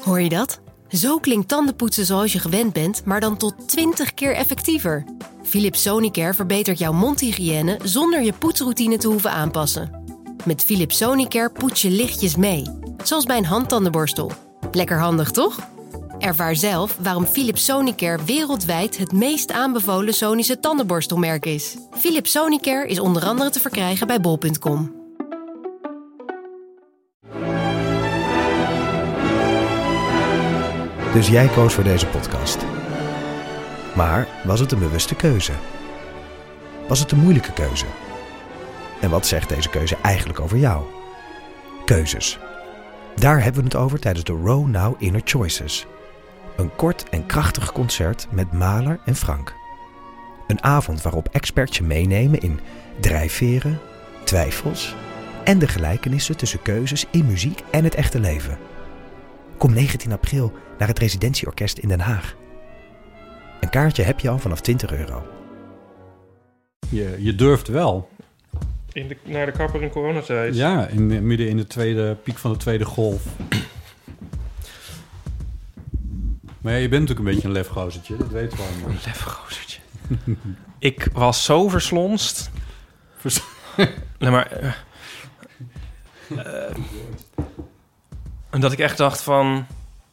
Hoor je dat? Zo klinkt tandenpoetsen zoals je gewend bent, maar dan tot 20 keer effectiever. Philips Sonicare verbetert jouw mondhygiëne zonder je poetsroutine te hoeven aanpassen. Met Philips Sonicare poets je lichtjes mee, zoals bij een handtandenborstel. Lekker handig, toch? Ervaar zelf waarom Philips Sonicare wereldwijd het meest aanbevolen Sonische tandenborstelmerk is. Philips Sonicare is onder andere te verkrijgen bij bol.com. Dus jij koos voor deze podcast. Maar was het een bewuste keuze? Was het een moeilijke keuze? En wat zegt deze keuze eigenlijk over jou? Keuzes. Daar hebben we het over tijdens de Row Now Inner Choices. Een kort en krachtig concert met Mahler en Frank. Een avond waarop experts je meenemen in drijfveren, twijfels en de gelijkenissen tussen keuzes in muziek en het echte leven. Kom 19 april naar het Residentieorkest in Den Haag. Een kaartje heb je al vanaf €20. Je durft wel. Naar de kapper in coronatijd. Ja, midden in de piek van de tweede golf. Maar ja, je bent natuurlijk een beetje een lefgozertje, dat weten we allemaal. Een lefgozertje. Ik was zo verslonst. Nee, maar... dat ik echt dacht van...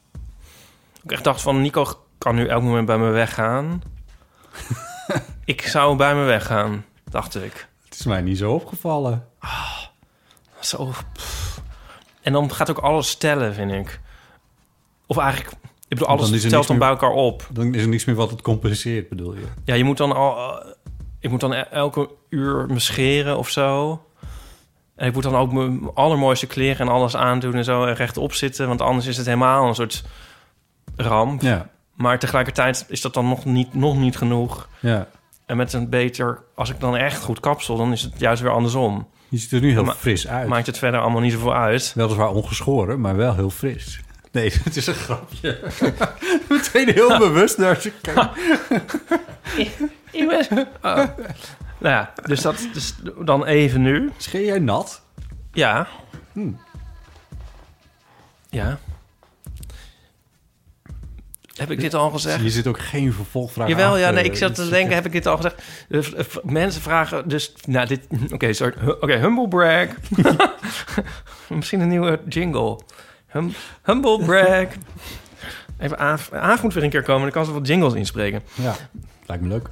Nico kan nu elk moment bij me weggaan. Ik zou bij me weggaan, dacht ik. Het is mij niet zo opgevallen. Zo... En dan gaat ook alles tellen, vind ik. Of eigenlijk... Ik bedoel, alles telt dan bij elkaar op. Dan is er niks meer wat het compenseert, bedoel je? Ja, je moet dan ik moet dan elke uur me scheren of zo. En ik moet dan ook mijn allermooiste kleren en alles aandoen en zo en rechtop zitten. Want anders is het helemaal een soort ramp. Ja. Maar tegelijkertijd is dat dan nog niet genoeg. Ja. En met een beter... Als ik dan echt goed kapsel, dan is het juist weer andersom. Je ziet er nu heel fris uit. Maakt het verder allemaal niet zoveel uit. Weliswaar ongeschoren, maar wel heel fris. Nee, het is een grapje. Meteen heel bewust naar je kijkt. Ik ben... Nou ja, dus dat is dan even nu. Scheer jij nat? Ja. Ja. Heb ik dit al gezegd? Je zit ook geen vervolgvraag. Jawel, ja, nee, ik zat te denken, heb ik dit al gezegd? Mensen vragen dus... Nou, dit... Oké, humble brag. Misschien een nieuwe jingle. Humble brag. Even Aaf moet weer een keer komen. Dan kan ze wat jingles inspreken. Ja, lijkt me leuk.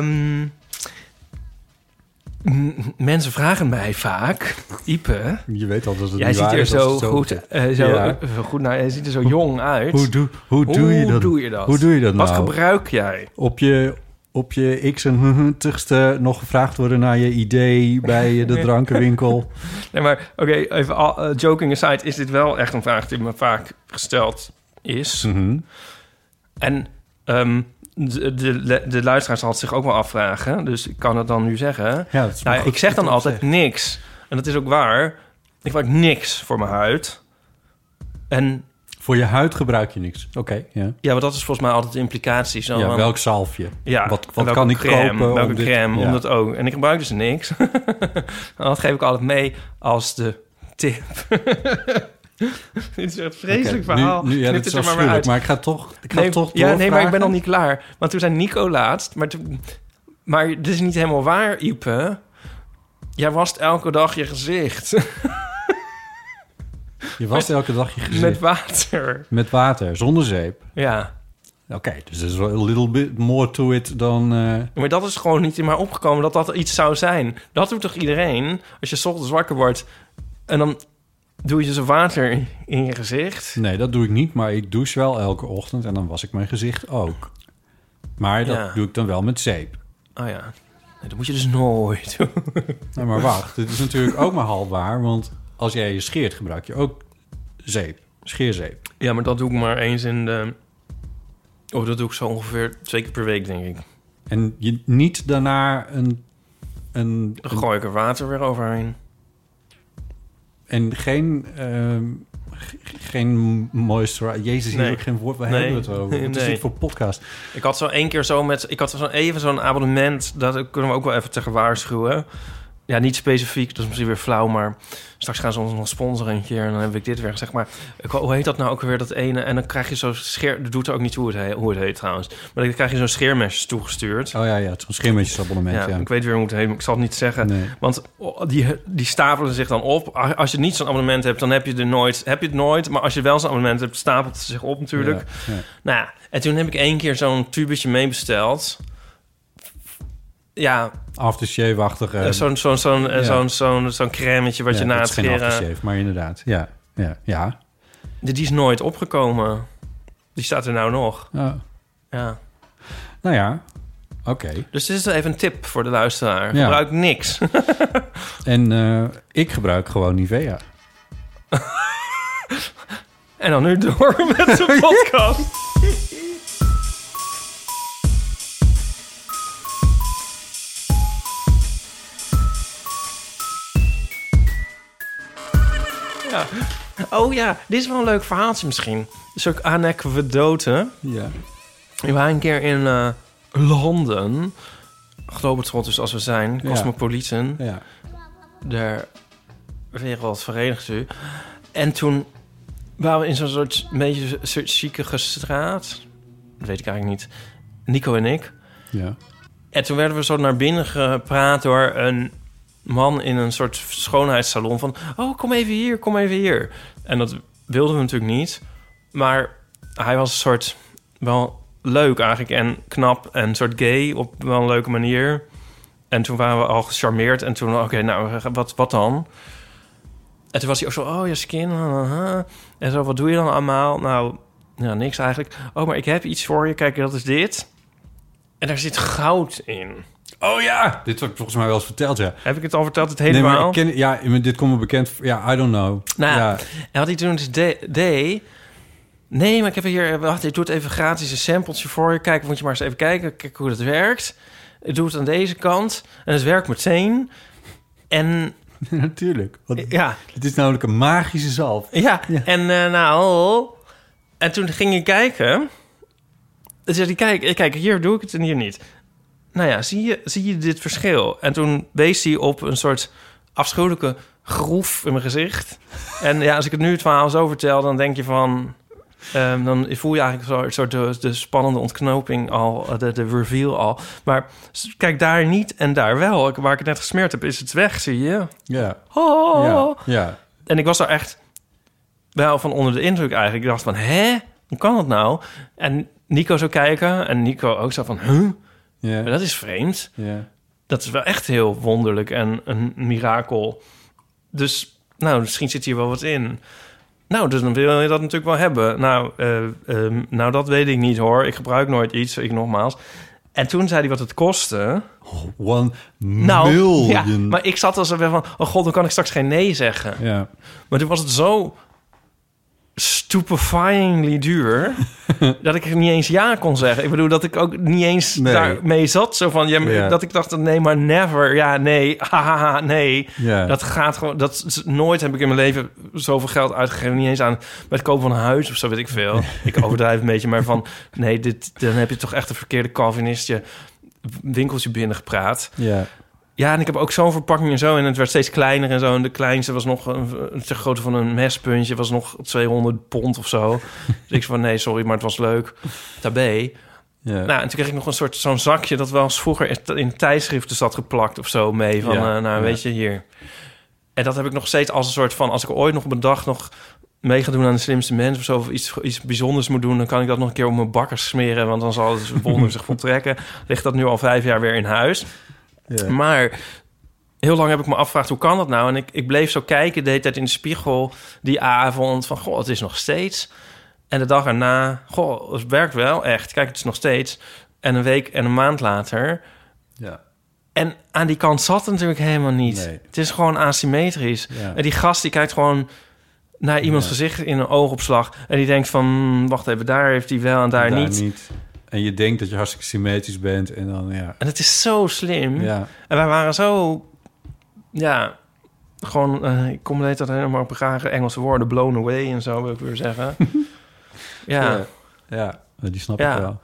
Mensen vragen mij vaak... Ipe... Je weet al dat het jij niet ziet waar er is zo goed... goed nou, jij ziet er zo jong uit. Hoe doe je dat? Hoe doe je dat nou? Wat gebruik jij? Op je x en tigste nog gevraagd worden naar je idee bij de drankenwinkel. Nee, maar oké, even joking aside, is dit wel echt een vraag die me vaak gesteld is. Mm-hmm. En de luisteraars zal het zich ook wel afvragen, dus ik kan het dan nu zeggen. Ja, dat is nou, ik zeg dan altijd niks. En dat is ook waar. Ik gebruik niks voor mijn huid. En voor je huid gebruik je niks. Oké, ja. Ja, maar dat is volgens mij altijd de implicatie. Zo ja, van, welk zalfje? Ja, wat kan ik kopen? Welke crème, om dat ook. En ik gebruik dus niks. Dat geef ik altijd mee als de tip. Dit is echt een vreselijk verhaal. Nu, ja, dat is afschuwelijk, maar ik ga toch ja, nee, maar ik ben nog niet klaar. Want toen zei Nico laatst... Maar dit is niet helemaal waar, Ipe. Jij wast elke dag je gezicht. Je wast elke dag je gezicht? Met water. Met water, zonder zeep? Ja. Oké, dus er is wel a little bit more to it dan... Maar dat is gewoon niet in mij opgekomen dat dat iets zou zijn. Dat doet toch iedereen? Als je 's ochtends wakker wordt en dan doe je zo water in je gezicht? Nee, dat doe ik niet, maar ik douche wel elke ochtend en dan was ik mijn gezicht ook. Maar dat doe ik dan wel met zeep. Oh ja, nee, dat moet je dus nooit doen. Nou, maar wacht, dit is natuurlijk ook maar half waar, want als jij je scheert gebruik je ook zeep, scheerzeep. Ja, maar dat doe ik maar eens in de... Oh, dat doe ik zo ongeveer 2 keer per week, denk ik. En je niet daarna Dan gooi ik er water weer overheen. En geen moisturizer. Jezus, hier heb ik geen woord. Waar hebben we het over? Wat is dit voor podcast? Ik had zo 1 keer zo met... Ik had zo even zo'n abonnement... Dat kunnen we ook wel even tegen waarschuwen. Ja, niet specifiek, dat is misschien weer flauw, maar straks gaan ze ons nog sponsoren een keer en dan heb ik dit weer gezegd. Maar hoe heet dat nou ook weer, dat ene? En dan krijg je zo'n dat doet er ook niet hoe het heet trouwens. Maar dan krijg je zo'n scheermesjes toegestuurd. Oh ja, het is een scheermesjesabonnement. Ja, ik weet weer hoe het heet, maar ik zal het niet zeggen. Nee. Want die stapelen zich dan op. Als je niet zo'n abonnement hebt, dan heb je het nooit. Maar als je wel zo'n abonnement hebt, stapelt het zich op natuurlijk. Ja. Nou ja, en toen heb ik 1 keer zo'n tubetje meebesteld. Ja, Aftershave-achtige. Zo'n crèmetje wat je na het scheren... scheren... aftershave, maar inderdaad. Ja. Die is nooit opgekomen. Die staat er nou nog. Oh. Ja. Nou ja, oké. Dus dit is even een tip voor de luisteraar. Ja. Gebruik niks. En ik gebruik gewoon Nivea. En dan nu door met de podcast. Ja. Oh ja, dit is wel een leuk verhaaltje misschien. Dit is ook anekdote. Ja. We waren een keer in Londen. Globetrotters dus als we zijn. Cosmopolitan. Ja. De wereld verenigt u. En toen waren we in zo'n soort beetje chique straat. Dat weet ik eigenlijk niet. Nico en ik. Ja. En toen werden we zo naar binnen gepraat door een man in een soort schoonheidssalon van... Oh, kom even hier. En dat wilden we natuurlijk niet. Maar hij was een soort... wel leuk eigenlijk en knap en een soort gay op wel een leuke manier. En toen waren we al gecharmeerd. En toen, oké, nou, wat dan? En toen was hij ook zo, oh, je skin. En zo, wat doe je dan allemaal? Nou, ja, niks eigenlijk. Oh, maar ik heb iets voor je. Kijk, dat is dit. En daar zit goud in. Oh ja! Dit heb ik volgens mij wel eens verteld, ja. Heb ik het al verteld, het hele Nee, maar verhaal? dit komt me bekend... Ja, I don't know. Nou, ja. en wat hij toen dus deed... Nee, maar ik heb hier... Wacht, ik doe het even gratis een sampletje voor je. Kijk, moet je maar eens even kijken. Kijk hoe dat werkt. Ik doe het aan deze kant. En het werkt meteen. En... Natuurlijk. Want ja. Het is namelijk een magische zalf. Ja, ja. En nou... En toen ging je kijken. Dus zei hij, kijk, hier doe ik het en hier niet. Nou ja, zie je dit verschil? En toen wees hij op een soort afschuwelijke groef in mijn gezicht. En ja, als ik het nu het verhaal zo vertel, dan denk je van... dan voel je eigenlijk een soort de spannende ontknoping al, de reveal al. Maar kijk, daar niet en daar wel. Waar ik het net gesmeerd heb, is het weg, zie je? Ja. Oh. Ja. En ik was daar echt wel van onder de indruk eigenlijk. Ik dacht van, hè? Hoe kan dat nou? En Nico zou kijken en Nico ook zo van, huh? Ja. Dat is vreemd. Ja. Dat is wel echt heel wonderlijk en een mirakel. Dus, nou, misschien zit hier wel wat in. Nou, dus dan wil je dat natuurlijk wel hebben. Nou, dat weet ik niet, hoor. Ik gebruik nooit iets, ik nogmaals. En toen zei hij wat het kostte. 1 miljoen. Nou, ja, maar ik zat als er weer van... Oh god, dan kan ik straks geen nee zeggen. Ja. Maar toen was het zo stupefyingly duur... dat ik niet eens ja kon zeggen. Ik bedoel, dat ik ook niet eens daarmee zat. Zo van, dat ik dacht, nee, maar never. Ja, nee, haha, nee. Ja. Dat gaat gewoon... nooit heb ik in mijn leven zoveel geld uitgegeven. Niet eens aan bij het kopen van een huis of zo, weet ik veel. Ik overdrijf een beetje, maar van... Nee, dan heb je toch echt een verkeerde Calvinistje winkeltje binnengepraat. Ja. Ja, en ik heb ook zo'n verpakking en zo. En het werd steeds kleiner en zo. En de kleinste was nog ter grootte van een mespuntje. Was nog 200 pond of zo. Dus ik zei van, nee, sorry, maar het was leuk. Tabé. Ja. Nou, en toen kreeg ik nog zo'n zakje... dat wel eens vroeger in tijdschriften zat geplakt of zo mee. Van, weet je, hier. En dat heb ik nog steeds als een soort van... als ik ooit nog op een dag nog mee ga doen aan de slimste mens... of zo, of iets bijzonders moet doen... dan kan ik dat nog een keer op mijn bakkers smeren... want dan zal het wonder zich voltrekken. Ligt dat nu al 5 jaar weer in huis... Ja. Maar heel lang heb ik me afgevraagd, hoe kan dat nou? En ik bleef zo kijken de hele tijd in de spiegel die avond... van, goh, het is nog steeds. En de dag erna, goh, het werkt wel echt. Kijk, het is nog steeds. En een week en een maand later... Ja. En aan die kant zat het natuurlijk helemaal niet. Nee. Het is gewoon asymmetrisch. Ja. En die gast die kijkt gewoon naar iemands gezicht in een oogopslag... en die denkt van, wacht even, daar heeft hij wel en daar niet. En je denkt dat je hartstikke symmetrisch bent en dan, ja. En het is zo slim. Ja. En wij waren zo... Ja, gewoon... ik kom de hele tijd helemaal op graag Engelse woorden. Blown away en zo, wil ik weer zeggen. Ja, die snap ik wel.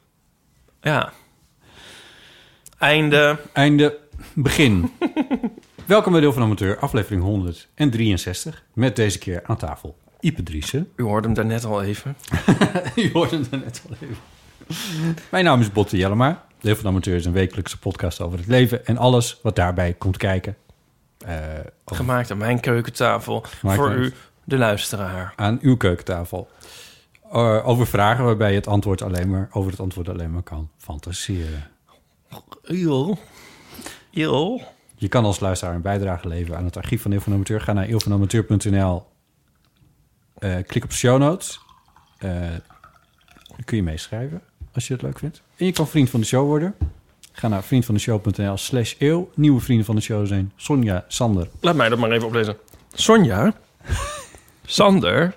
Ja. Einde. Begin. Welkom bij Deel van Amateur, aflevering 163. Met deze keer aan tafel Ipe Driessen. U hoorde hem daarnet al even. U hoorde hem daarnet al even. Mijn naam is Botte Jellema. Deel van Amateur is een wekelijkse podcast over het leven en alles wat daarbij komt kijken. Gemaakt aan mijn keukentafel. Voor u, de luisteraar. Aan uw keukentafel. Over vragen waarbij je over het antwoord alleen maar kan fantaseren. Jo. Je kan als luisteraar een bijdrage leveren aan het archief van Deel van Amateur. Ga naar eelvanamateur.nl. Klik op show notes. Dan kun je meeschrijven als je het leuk vindt. En je kan vriend van de show worden. Ga naar vriendvandeshow.nl/eeuw. Nieuwe vrienden van de show zijn Sonja, Sander. Laat mij dat maar even oplezen. Sonja, Sander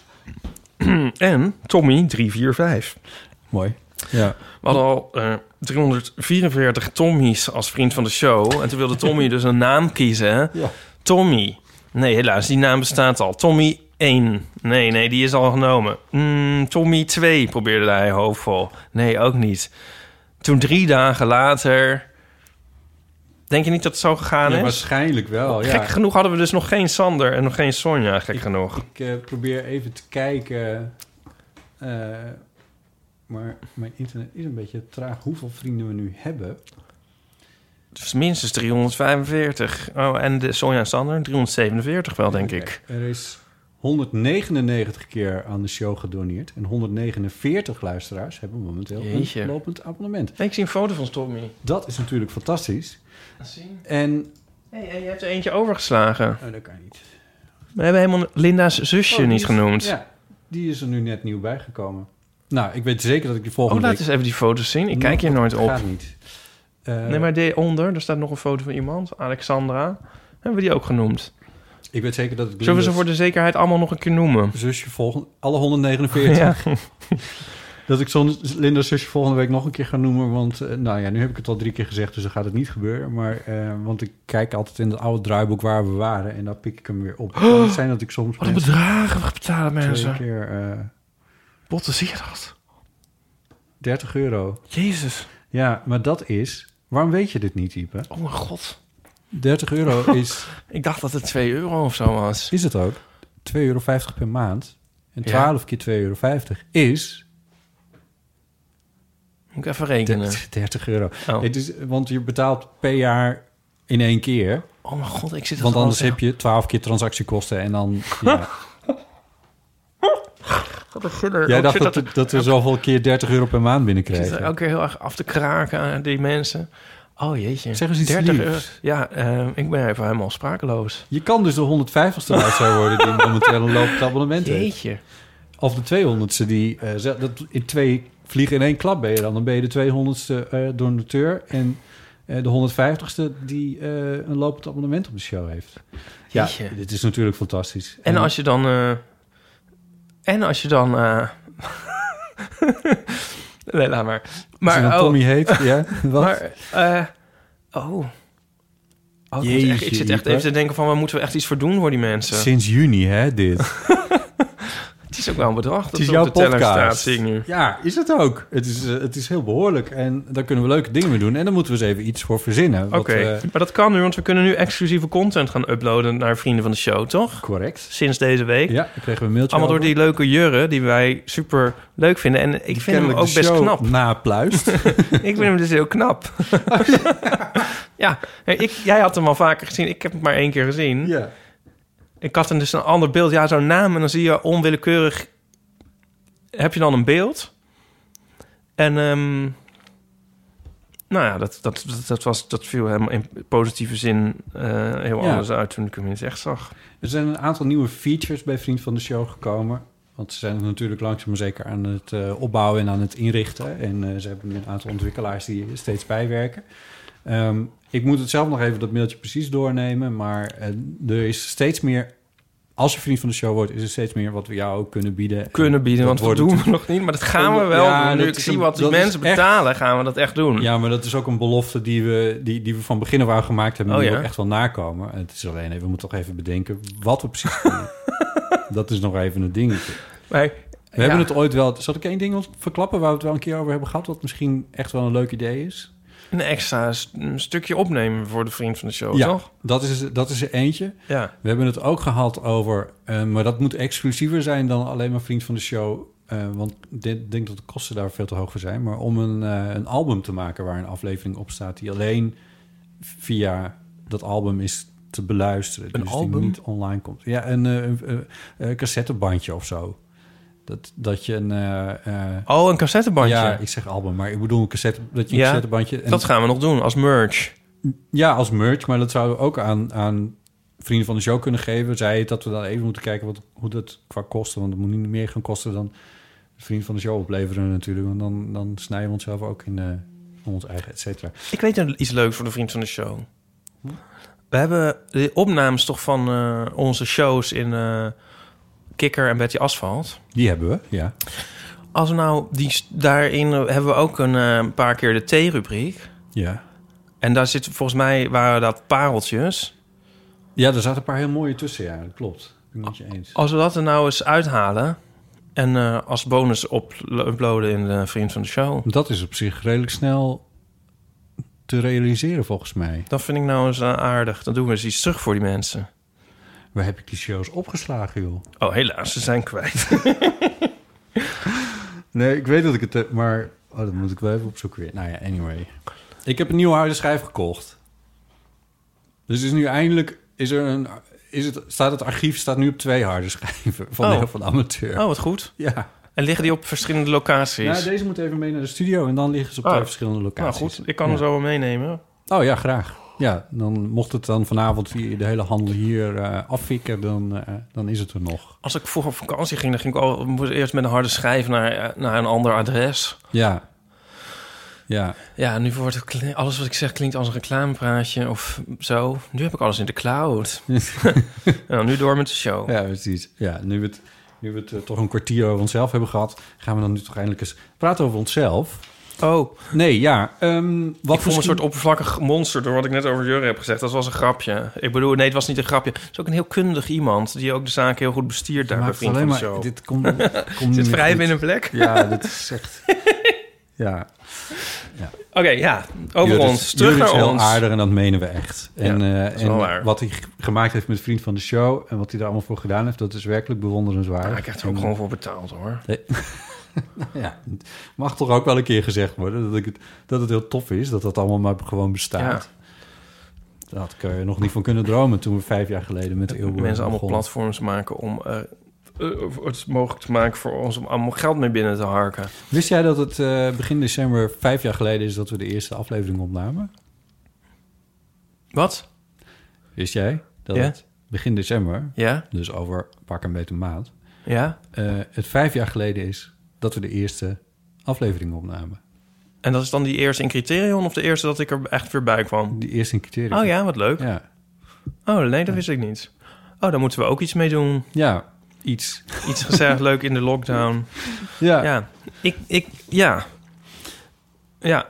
en Tommy 345. Mooi. Ja. We hadden al 344 Tommy's als vriend van de show. En toen wilde Tommy dus een naam kiezen. Ja. Tommy. Nee, helaas, die naam bestaat al. Tommy 1. Nee, die is al genomen. Tommy 2 probeerde hij hoopvol. Nee, ook niet. Toen 3 dagen later... Denk je niet dat het zo gegaan is? Waarschijnlijk wel, ja. Gek genoeg hadden we dus nog geen Sander en nog geen Sonja, genoeg. Ik probeer even te kijken... maar mijn internet is een beetje traag. Hoeveel vrienden we nu hebben? Dus minstens 345. Oh, en de Sonja en Sander 347 wel, denk ik. Er is 199 keer aan de show gedoneerd. En 149 luisteraars hebben momenteel een lopend abonnement. Ik zie een foto van Tommy. Dat is natuurlijk fantastisch. Zien. En je hebt er eentje overgeslagen. Oh, dat kan niet. We hebben helemaal Linda's zusje niet genoemd. Ja, die is er nu net nieuw bijgekomen. Nou, ik weet zeker dat ik die volgende laat eens even die foto's zien. Ik kijk hier nooit op. Gaat niet. Nee, maar daaronder, er staat nog een foto van iemand. Alexandra. Hebben we die ook genoemd? Ik weet zeker dat ik... Zullen we ze voor de zekerheid allemaal nog een keer noemen? Zusje alle 149. Ja. Dat ik Linda's zusje volgende week nog een keer ga noemen. Want nu heb ik het al 3 keer gezegd, dus dan gaat het niet gebeuren. Maar want ik kijk altijd in het oude draaiboek waar we waren. En daar pik ik hem weer op. Het kan zijn dat ik soms... Wat een bedragen betalen mensen. 2 keer... Botte, zie je dat? €30. Jezus. Ja, maar dat is... Waarom weet je dit niet, Ipe? Oh mijn god. €30 is... Ik dacht dat het €2 of zo was. Is het ook. €2,50 per maand. En 12 keer €2,50 is... Moet ik even rekenen. €30. Oh. Het is, want je betaalt per jaar in 1 keer. Oh mijn god, ik zit... Want anders heb je 12 keer transactiekosten en dan... Ja. Wat een giller. Jij dacht dat we zoveel keer €30 per maand binnenkregen. Ik zit er elke keer heel erg af te kraken aan die mensen. Oh jeetje. Zeg eens iets liefs. Ja, ik ben even helemaal sprakeloos. Je kan dus de 150ste luisteraar worden die momenteel een lopend abonnement heeft. Jeetje. Of de 200ste die... dat in 2 vliegen in 1 klap ben je dan. Dan ben je de 200ste donateur. En de 150ste die een lopend abonnement op de show heeft. Jeetje. Ja, dit is natuurlijk fantastisch. En als je dan... nee, laat maar. Als je dan Tommy heet, ja. Wat? Maar, ik zit echt even te denken van... waar moeten we echt iets voor doen voor die mensen? Sinds juni, hè, dit. Het is ook wel een bedrag. Dat het is jouw op de teller podcast. Staat, zie ik nu. Ja, is het ook. Het is heel behoorlijk. En daar kunnen we leuke dingen mee doen. En daar moeten we eens even iets voor verzinnen. Oké, maar dat kan nu, want we kunnen nu exclusieve content gaan uploaden naar vrienden van de show, toch? Correct. Sinds deze week. Ja, dan kregen we een mailtje allemaal door die leuke jurren die wij super leuk vinden. En ik vind hem ook best knap. Napluist. Ik vind hem dus heel knap. Ja, jij had hem al vaker gezien. Ik heb hem maar 1 keer gezien. Ja. Ik had dus een ander beeld. Ja, zo'n naam. En dan zie je onwillekeurig... Heb je dan een beeld? En dat viel helemaal in positieve zin heel anders uit toen ik hem in het echt zag. Er zijn een aantal nieuwe features bij Vriend van de Show gekomen. Want ze zijn natuurlijk langzaam maar zeker aan het opbouwen en aan het inrichten. En ze hebben nu een aantal ontwikkelaars die steeds bijwerken. Ik moet het zelf nog even dat mailtje precies doornemen. Maar er is steeds meer... Als je vriend van de show wordt, is er steeds meer wat we jou ook kunnen bieden. Want dat doen we nog niet. Maar dat gaan we wel doen. Nu ik zie wat die mensen betalen, gaan we dat echt doen. Ja, maar dat is ook een belofte die we van begin af aan gemaakt hebben. Die we ook echt wel nakomen. En het is alleen even, we moeten toch even bedenken wat we precies doen. Dat is nog even een dingetje. Maar, we hebben het ooit wel... Zal ik 1 ding verklappen waar we het wel een keer over hebben gehad... wat misschien echt wel een leuk idee is? een extra een stukje opnemen voor de vriend van de show, Ja, toch? dat is er eentje. Ja. We hebben het ook gehad over... maar dat moet exclusiever zijn dan alleen maar vriend van de show. Want ik denk dat de kosten daar veel te hoog voor zijn. Maar om een album te maken waar een aflevering op staat... die alleen via dat album is te beluisteren. Een dus album? die niet online komt. Ja, een cassettebandje of zo. Dat je een... een cassettebandje. ja, ik zeg album, maar ik bedoel een dat je een Ja, cassettebandje... dat gaan we nog doen als merch. Ja, als merch, maar dat zouden we ook aan vrienden van de show kunnen geven. Zei het dat we dan even moeten kijken hoe dat qua kosten... want het moet niet meer gaan kosten dan vrienden van de show opleveren natuurlijk. Want dan snijden we onszelf ook in ons eigen et cetera. Ik weet iets leuks voor de vriend van de show. We hebben de opnames toch van onze shows in Kikker en Betty Asphalt. Die hebben we, ja. Als we nou daarin hebben we ook een paar keer de T-rubriek. Ja. En daar zit volgens mij waren dat pareltjes. Ja, er zaten een paar heel mooie tussen, ja, dat klopt. Ik ben het met je eens. Als we dat er nou eens uithalen en als bonus uploaden in de vriend van de show. Dat is op zich redelijk snel te realiseren volgens mij. Dat vind ik nou eens aardig. Dan doen we eens iets terug voor die mensen. Waar heb ik die shows opgeslagen, joh? Oh, helaas, ze zijn kwijt. Nee, ik weet dat ik het heb, maar... Oh, dat moet ik wel even opzoeken weer. Nou ja, anyway. Ik heb een nieuwe harde schijf gekocht. Dus is nu eindelijk... staat het archief nu op 2 harde schijven van de amateur. Oh, wat goed. Ja. En liggen die op verschillende locaties? Nou, deze moet even mee naar de studio en dan liggen ze op 2 verschillende locaties. Nou goed, ik kan hem zo wel meenemen. Oh ja, graag. Ja, dan mocht het dan vanavond de hele handel hier afvikken, dan is het er nog. Als ik vroeger op vakantie ging, dan ging ik moest eerst met een harde schijf naar een ander adres. Ja. Ja. Ja, nu wordt alles wat ik zeg klinkt als een reclamepraatje of zo. Nu heb ik alles in de cloud. Nou, nu door met de show. Ja, precies. Ja, nu we het toch een kwartier over onszelf hebben gehad, gaan we dan nu toch eindelijk eens praten over onszelf. Oh. Nee, ja. Ik voel me een soort oppervlakkig monster door wat ik net over Jurre heb gezegd. Dat was een grapje. Ik bedoel, nee, het was niet een grapje. Het is ook een heel kundig iemand die ook de zaak heel goed bestiert daar bij Vriend van de Show. Dit komt zit vrij in een plek. Ja, dit is echt... Ja. Oké, ja. Over ons. Terug Jurre is naar heel ons. aardig en dat menen we echt. En, dat is wel waar. Wat hij gemaakt heeft met Vriend van de Show en wat hij daar allemaal voor gedaan heeft, dat is werkelijk bewonderenswaardig. Ja, ik krijg er ook gewoon voor betaald, hoor. Ja, het mag toch ook wel een keer gezegd worden dat het heel tof is, dat dat allemaal maar gewoon bestaat. Ja. Daar had ik er nog niet van kunnen dromen toen we 5 jaar geleden met de Eeuwboer mensen allemaal begonnen. platforms maken om het mogelijk te maken voor ons om allemaal geld mee binnen te harken. Wist jij dat het begin december 5 jaar geleden is dat we de eerste aflevering opnamen? Wat? Wist jij dat het begin december, dus over pak een beetje maand, het 5 jaar geleden is dat we de eerste aflevering opnamen? En dat is dan die eerste in Criterion of de eerste dat ik er echt weer bij kwam? Die eerste in Criterion. Oh ja, wat leuk. Ja. Oh nee, dat wist ik niet. Oh, daar moeten we ook iets mee doen. Ja, iets. Iets gezellig leuk in de lockdown. Ja. Ja.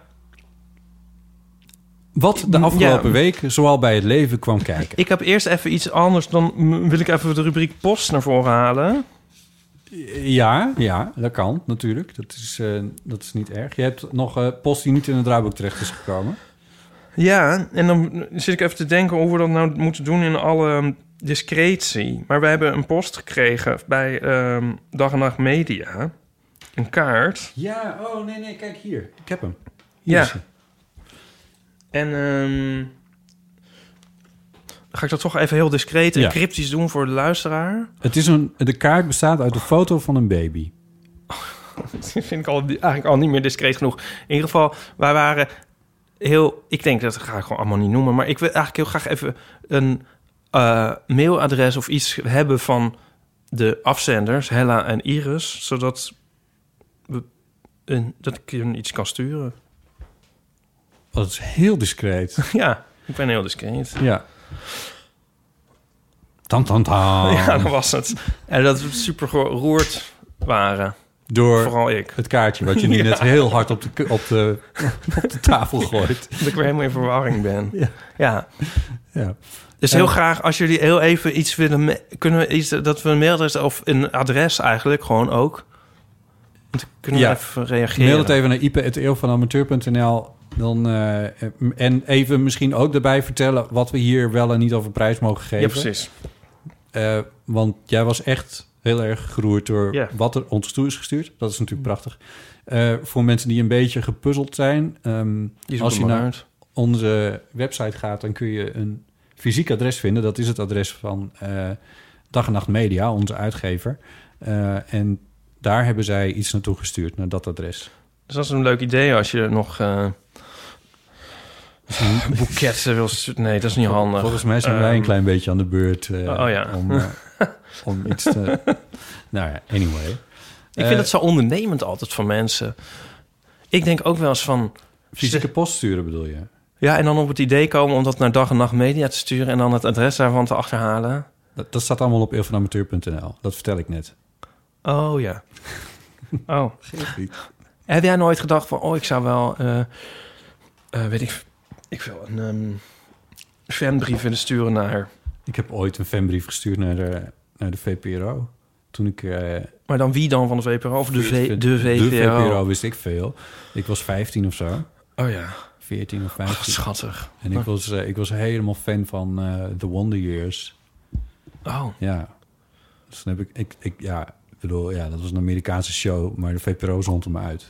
Wat de afgelopen week zoal bij het leven kwam kijken. Ik heb eerst even iets anders. Dan wil ik even de rubriek post naar voren halen. Ja, dat kan natuurlijk. Dat is niet erg. Je hebt nog post die niet in het draaiboek terecht is gekomen. Ja, en dan zit ik even te denken hoe we dat nou moeten doen in alle discretie. Maar we hebben een post gekregen bij Dag en Nacht Media. Een kaart. Ja, oh nee, kijk hier. Ik heb hem. Ja. En dan ga ik dat toch even heel discreet en cryptisch doen voor de luisteraar. De kaart bestaat uit een foto van een baby. Dat vind ik eigenlijk al niet meer discreet genoeg. In ieder geval, wij waren heel... Ik denk, dat ga ik gewoon allemaal niet noemen. Maar ik wil eigenlijk heel graag even een mailadres of iets hebben van de afzenders, Hella en Iris, zodat dat ik je iets kan sturen. Dat is heel discreet. Ja, ik ben heel discreet. Ja. Tam. Ja, dat was het. En dat we super geroerd waren. Door vooral ik. Het kaartje wat je nu net heel hard op de tafel gooit. Dat ik weer helemaal in verwarring ben. Ja. Dus En heel graag, als jullie heel even iets willen... Kunnen we iets dat we een mailadres of een adres eigenlijk gewoon ook... Kunnen we even reageren. Mail het even naar ipe@eeuwvanamateur.nl Dan, en even misschien ook daarbij vertellen wat we hier wel en niet over prijs mogen geven. Ja, precies. Want jij was echt heel erg geroerd door wat er ons toe is gestuurd. Dat is natuurlijk prachtig. Voor mensen die een beetje gepuzzeld zijn. Als je naar onze website gaat, dan kun je een fysiek adres vinden. Dat is het adres van Dag en Nacht Media, onze uitgever. En daar hebben zij iets naartoe gestuurd, naar dat adres. Dus dat is een leuk idee als je nog boeketten wil... Nee, dat is niet handig. Volgens mij zijn wij een klein beetje aan de beurt om iets te... Nou ja, anyway. Ik vind het zo ondernemend altijd van mensen. Ik denk ook wel eens van... Fysieke post sturen bedoel je? Ja, en dan op het idee komen om dat naar Dag en Nacht Media te sturen... en dan het adres daarvan te achterhalen. Dat staat allemaal op eeuwvanamateur.nl. Dat vertel ik net. Oh ja. Oh. Heb jij nooit gedacht van... ik zou wel... weet ik veel... een fanbrief willen sturen naar... Ik heb ooit een fanbrief gestuurd naar de VPRO. Toen ik... maar dan wie dan van de VPRO? Of de VPRO? De VPRO wist ik veel. Ik was 15 of zo. Oh ja. 14 of 15. Oh, schattig. En ik was helemaal fan van The Wonder Years. Oh. Ja. Dus dan heb ik bedoel, ja, dat was een Amerikaanse show, maar de VPRO zond hem uit.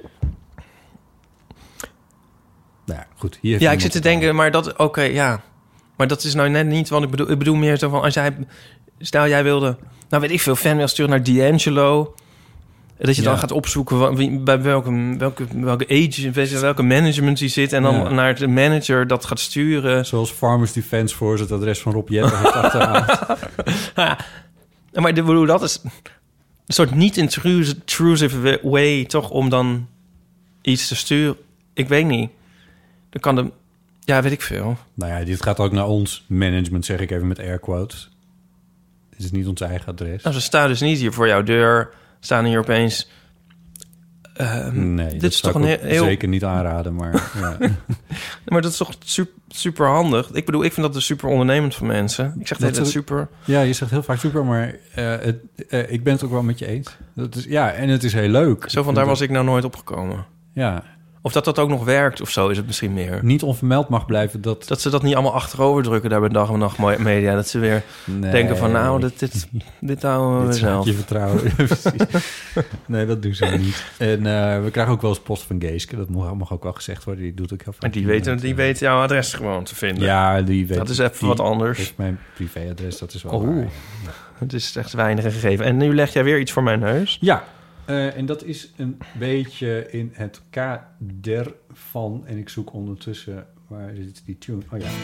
Nou ja, goed. Hier ja, ik zit te denken, maar dat... Oké, ja. Maar dat is nou net niet wat ik bedoel. Ik bedoel meer zo van, als jij... Stel, jij wilde... Nou, weet ik veel, fan sturen naar D'Angelo. Dat je dan gaat opzoeken bij welke agent, welke management die zit. En dan naar de manager dat gaat sturen. Zoals Farmers Defence Force het adres van Rob Jetten heeft achterhaald. Maar ik bedoel, dat is een soort niet-intrusive way, toch, om dan iets te sturen. Ik weet niet. Dan kan de... Ja, weet ik veel. Nou ja, dit gaat ook naar ons management, zeg ik even met air quotes. Dit is niet ons eigen adres. Nou, ze staan dus niet hier voor jouw deur. Staan hier opeens... nee, dit dat is toch zou ik een heel... zeker niet aanraden, maar... Ja. Maar dat is toch super handig? Ik bedoel, ik vind dat dus super ondernemend van mensen. Ik zeg dat super... Ja, je zegt heel vaak super, maar ik ben het ook wel met je eens. Dat is, ja, en het is heel leuk. Zo van, daar was ik nou nooit opgekomen. Ja. Of dat ook nog werkt of zo, is het misschien meer. Niet onvermeld mag blijven dat... ze dat niet allemaal achterover drukken daar bij Dag en Nacht Media. Dat ze weer denken van, nou, dit houden we zelf. Je vertrouwen. Nee, dat doen ze niet. En we krijgen ook wel eens post van Geeske. Dat mag ook wel gezegd worden. Die doet ook heel vaak. Maar die weet jouw adres gewoon te vinden. Ja, die weet. Dat is even wat anders. Heeft mijn privéadres, dat is wel waar. Ja. Het is echt weinig gegeven. En nu leg jij weer iets voor mijn neus. Ja. En dat is een beetje in het kader van... En ik zoek ondertussen... Waar zit die tune? Oh ja.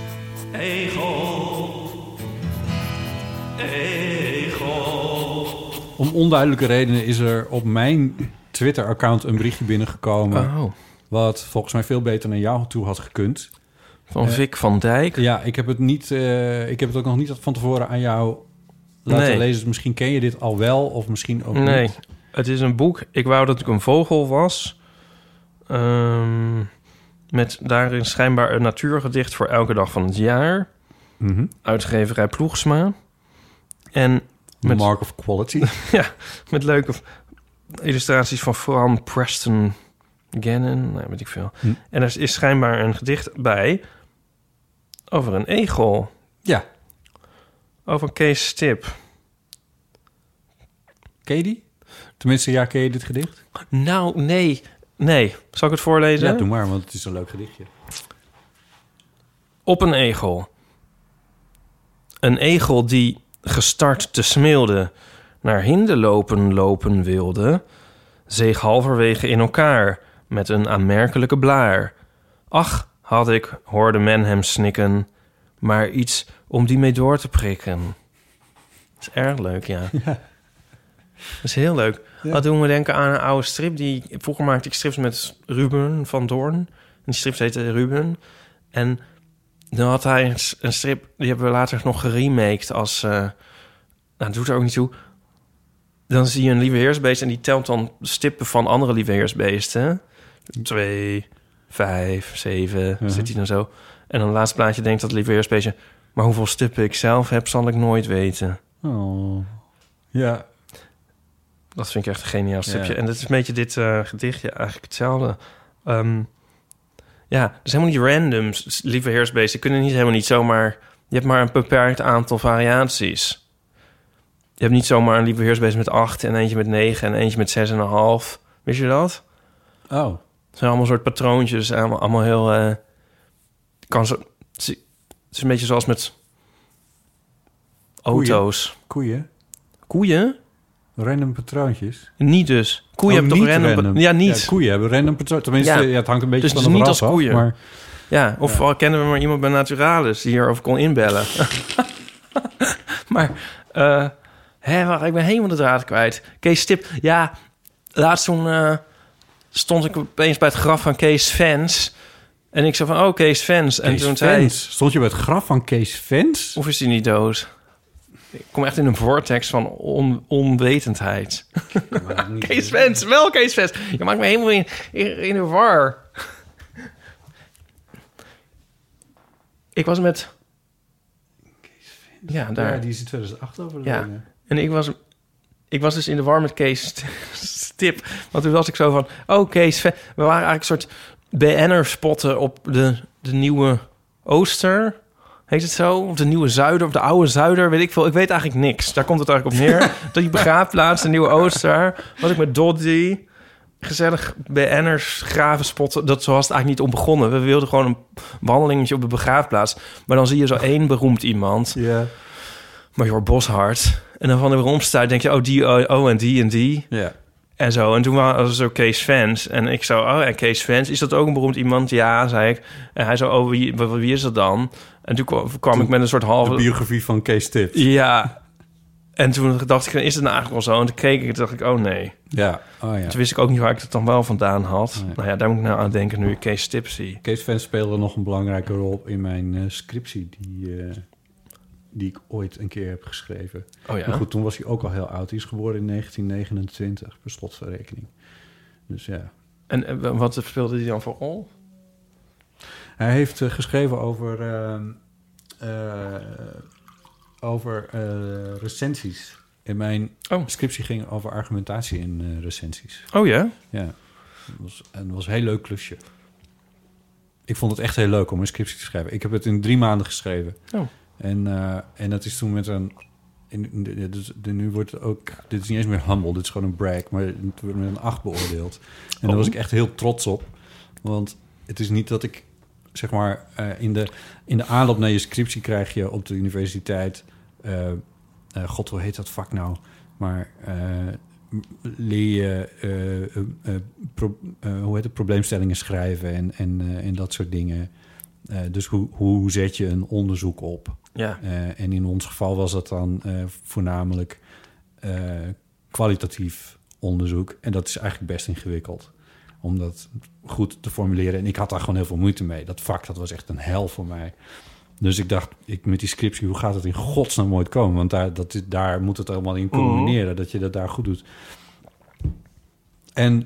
Ego. Om onduidelijke redenen is er op mijn Twitter-account een berichtje binnengekomen... Wat volgens mij veel beter naar jou toe had gekund. Van Vic van Dijk? Ja, ik heb het ook nog niet van tevoren aan jou laten lezen. Dus misschien ken je dit al wel of misschien ook niet. Het is een boek. Ik wou dat ik een vogel was. Met daarin schijnbaar een natuurgedicht voor elke dag van het jaar. Mm-hmm. Uitgeverij Ploegsma. En met Mark of Quality. Ja, met leuke illustraties van Fran Preston Gannon. Nee, weet ik veel. En er is schijnbaar een gedicht bij over een egel. Ja. Over Kees Stip. Ken je die? Tenminste, ja, ken je dit gedicht? Nou, nee. Zal ik het voorlezen? Ja, doe maar, want het is een leuk gedichtje. Op een egel. Een egel die gestart te smeelde naar hinderlopen lopen wilde, zeeg halverwege in elkaar met een aanmerkelijke blaar. Ach, hoorde men hem snikken, maar iets om die mee door te prikken. Dat is erg leuk, ja. Dat is heel leuk. Ja. Dat doen we denken aan een oude strip. Vroeger maakte ik strips met Ruben van Doorn. En die strips heette Ruben. En dan had hij een strip, die hebben we later nog geremaked als... nou, dat doet er ook niet toe. Dan zie je een lieveheersbeest en die telt dan stippen van andere lieveheersbeesten. 2, 5, 7, zit hij dan zo. En dan het laatste plaatje denkt dat lieveheersbeestje... maar hoeveel stippen ik zelf heb, zal ik nooit weten. Oh, ja. Dat vind ik echt een geniaal stripje. Ja. En dat is een beetje dit gedichtje, eigenlijk hetzelfde. Ja, dat is helemaal niet random, lieve heersbeesten. Je kunnen helemaal niet zomaar... Je hebt maar een beperkt aantal variaties. Je hebt niet zomaar een lieve heersbeest met 8... en eentje met 9 en eentje met 6,5. Wist je dat? Oh. Het zijn allemaal soort patroontjes. Allemaal heel... het is een beetje zoals met auto's. Koeien? Random patroontjes? Niet dus. Koeien hebben toch random... Ja, niet. Ja, koeien hebben random patroontjes. Tenminste, het hangt een beetje dus van de niet ras als koeien. af. Maar... Ja, of kennen we maar iemand bij Naturalis die hierover kon inbellen. Maar, wacht, ik ben helemaal de draad kwijt. Kees Stip, ja, laatst toen stond ik opeens bij het graf van Kees Vens. En ik zei van, Kees Vens. En toen zei... Stond je bij het graf van Kees Vens? Of is hij niet dood? Ik kom echt in een vortex van onwetendheid. Kees Vens, wel Kees Vens. Je maakt me helemaal in de war. Ik was met... Ja, daar. Ja, die is in 2008 overleden. En ik was dus in de war met Kees Stip. Want toen was ik zo van... Kees Vens. We waren eigenlijk een soort BN'er spotten op de nieuwe Ooster... Heet het zo? Of de nieuwe Zuider, of de oude Zuider, weet ik veel. Ik weet eigenlijk niks. Daar komt het eigenlijk op neer. Die begraafplaats, de nieuwe Ooster. Was ik met Doddy. Gezellig BN'ers, graven spotten. Dat, zo was het eigenlijk niet om begonnen. We wilden gewoon een wandelingetje op de begraafplaats. Maar dan zie je zo één beroemd iemand. Ja. Major Boshart. En dan van de romstuit denk je, die, en die en die. Ja. En zo. En toen was er zo Kees Vens. En ik zo, en Kees Vens, is dat ook een beroemd iemand? Ja, zei ik. En hij zo, wie is dat dan? En toen kwam ik met een soort halve... De biografie van Kees Stip. Ja. En toen dacht ik, is het nou eigenlijk wel zo? En toen keek ik en dacht ik, nee. Ja. Oh, ja. Toen wist ik ook niet waar ik het dan wel vandaan had. Nee. Nou ja, daar moet ik nou aan denken nu ik Kees Stip zie. Kees Vens speelde nog een belangrijke rol in mijn scriptie... die ik ooit een keer heb geschreven. Oh ja? Maar goed, toen was hij ook al heel oud. Hij is geboren in 1929, per slotverrekening. Dus ja. En wat speelde hij dan voor rol? Hij heeft geschreven over recensies. En mijn scriptie ging over argumentatie in recensies. Oh ja? Ja. Het was een heel leuk klusje. Ik vond het echt heel leuk om een scriptie te schrijven. Ik heb het in 3 maanden geschreven. Oh. En dat is toen met een... nu wordt het ook... Dit is niet eens meer humble, dit is gewoon een brag. Maar het wordt met een 8 beoordeeld. En daar was ik echt heel trots op. Want het is niet dat ik... Zeg maar, in de aanloop naar je scriptie krijg je op de universiteit... God, hoe heet dat vak nou? Maar leer je... hoe heet het? Probleemstellingen schrijven en dat soort dingen... dus hoe zet je een onderzoek op? Ja. En in ons geval was dat dan voornamelijk kwalitatief onderzoek. En dat is eigenlijk best ingewikkeld om dat goed te formuleren. En ik had daar gewoon heel veel moeite mee. Dat vak, dat was echt een hel voor mij. Dus ik dacht, met die scriptie, hoe gaat het in godsnaam ooit komen? Want daar moet het allemaal in combineren, dat je dat daar goed doet. En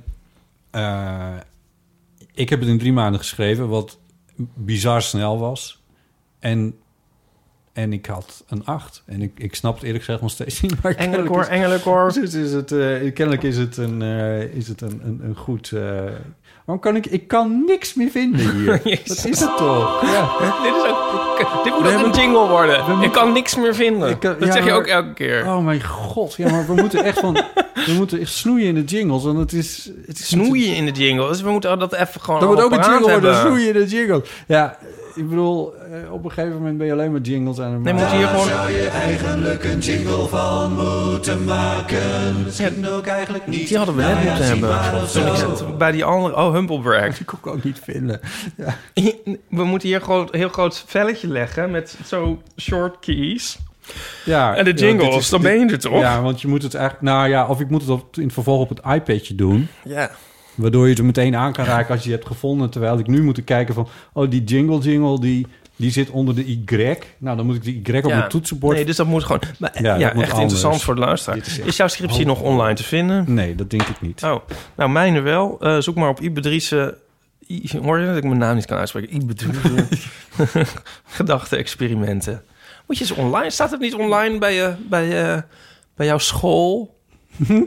ik heb het in 3 maanden geschreven, wat bizar snel was. En ik had een 8. En ik snap het eerlijk gezegd nog steeds niet. Maar Engelenkoor. Kennelijk is het een goed... waarom ik kan niks meer vinden hier. Dat is het toch? Ja. Dit moet ook een jingle worden. Ik kan niks meer vinden. Dat zeg je ook elke keer. Oh mijn god. Ja, maar we moeten echt we moeten echt snoeien in de jingles. Want het is snoeien in de jingles. Dus we moeten dat even gewoon... Dat moet ook een jingle worden. Snoeien in de jingle. Ja, ik bedoel, op een gegeven moment ben je alleen maar jingles aan het maken. Nee, moet je hier gewoon... Zou je eigenlijk een jingle van moeten maken? Misschien ook eigenlijk niet. Die hadden we net moeten hebben. Toen ik zat bij die andere... Humble Brag. Die kon ik ook niet vinden. Ja. We moeten hier gewoon een heel groot velletje leggen met zo short keys. Ja, en de jingles, dan ben je er toch? Ja, want je moet het eigenlijk... Nou ja, of ik moet het in het vervolg op het iPadje doen. Ja. Waardoor je het er meteen aan kan raken als je het hebt gevonden. Terwijl ik nu moet kijken van... die jingle, die zit onder de Y. Nou, dan moet ik de Y op mijn toetsenbord... Nee, dus dat moet gewoon... Maar, echt anders. Interessant voor de luisteraar. Is jouw scriptie nog online te vinden? Nee, dat denk ik niet. Oh, nou, mijne wel. Zoek maar op Ibedrice... Hoor je dat ik mijn naam niet kan uitspreken? Ibedrice... Gedachte-experimenten. Moet je eens online... Staat het niet online bij jouw school?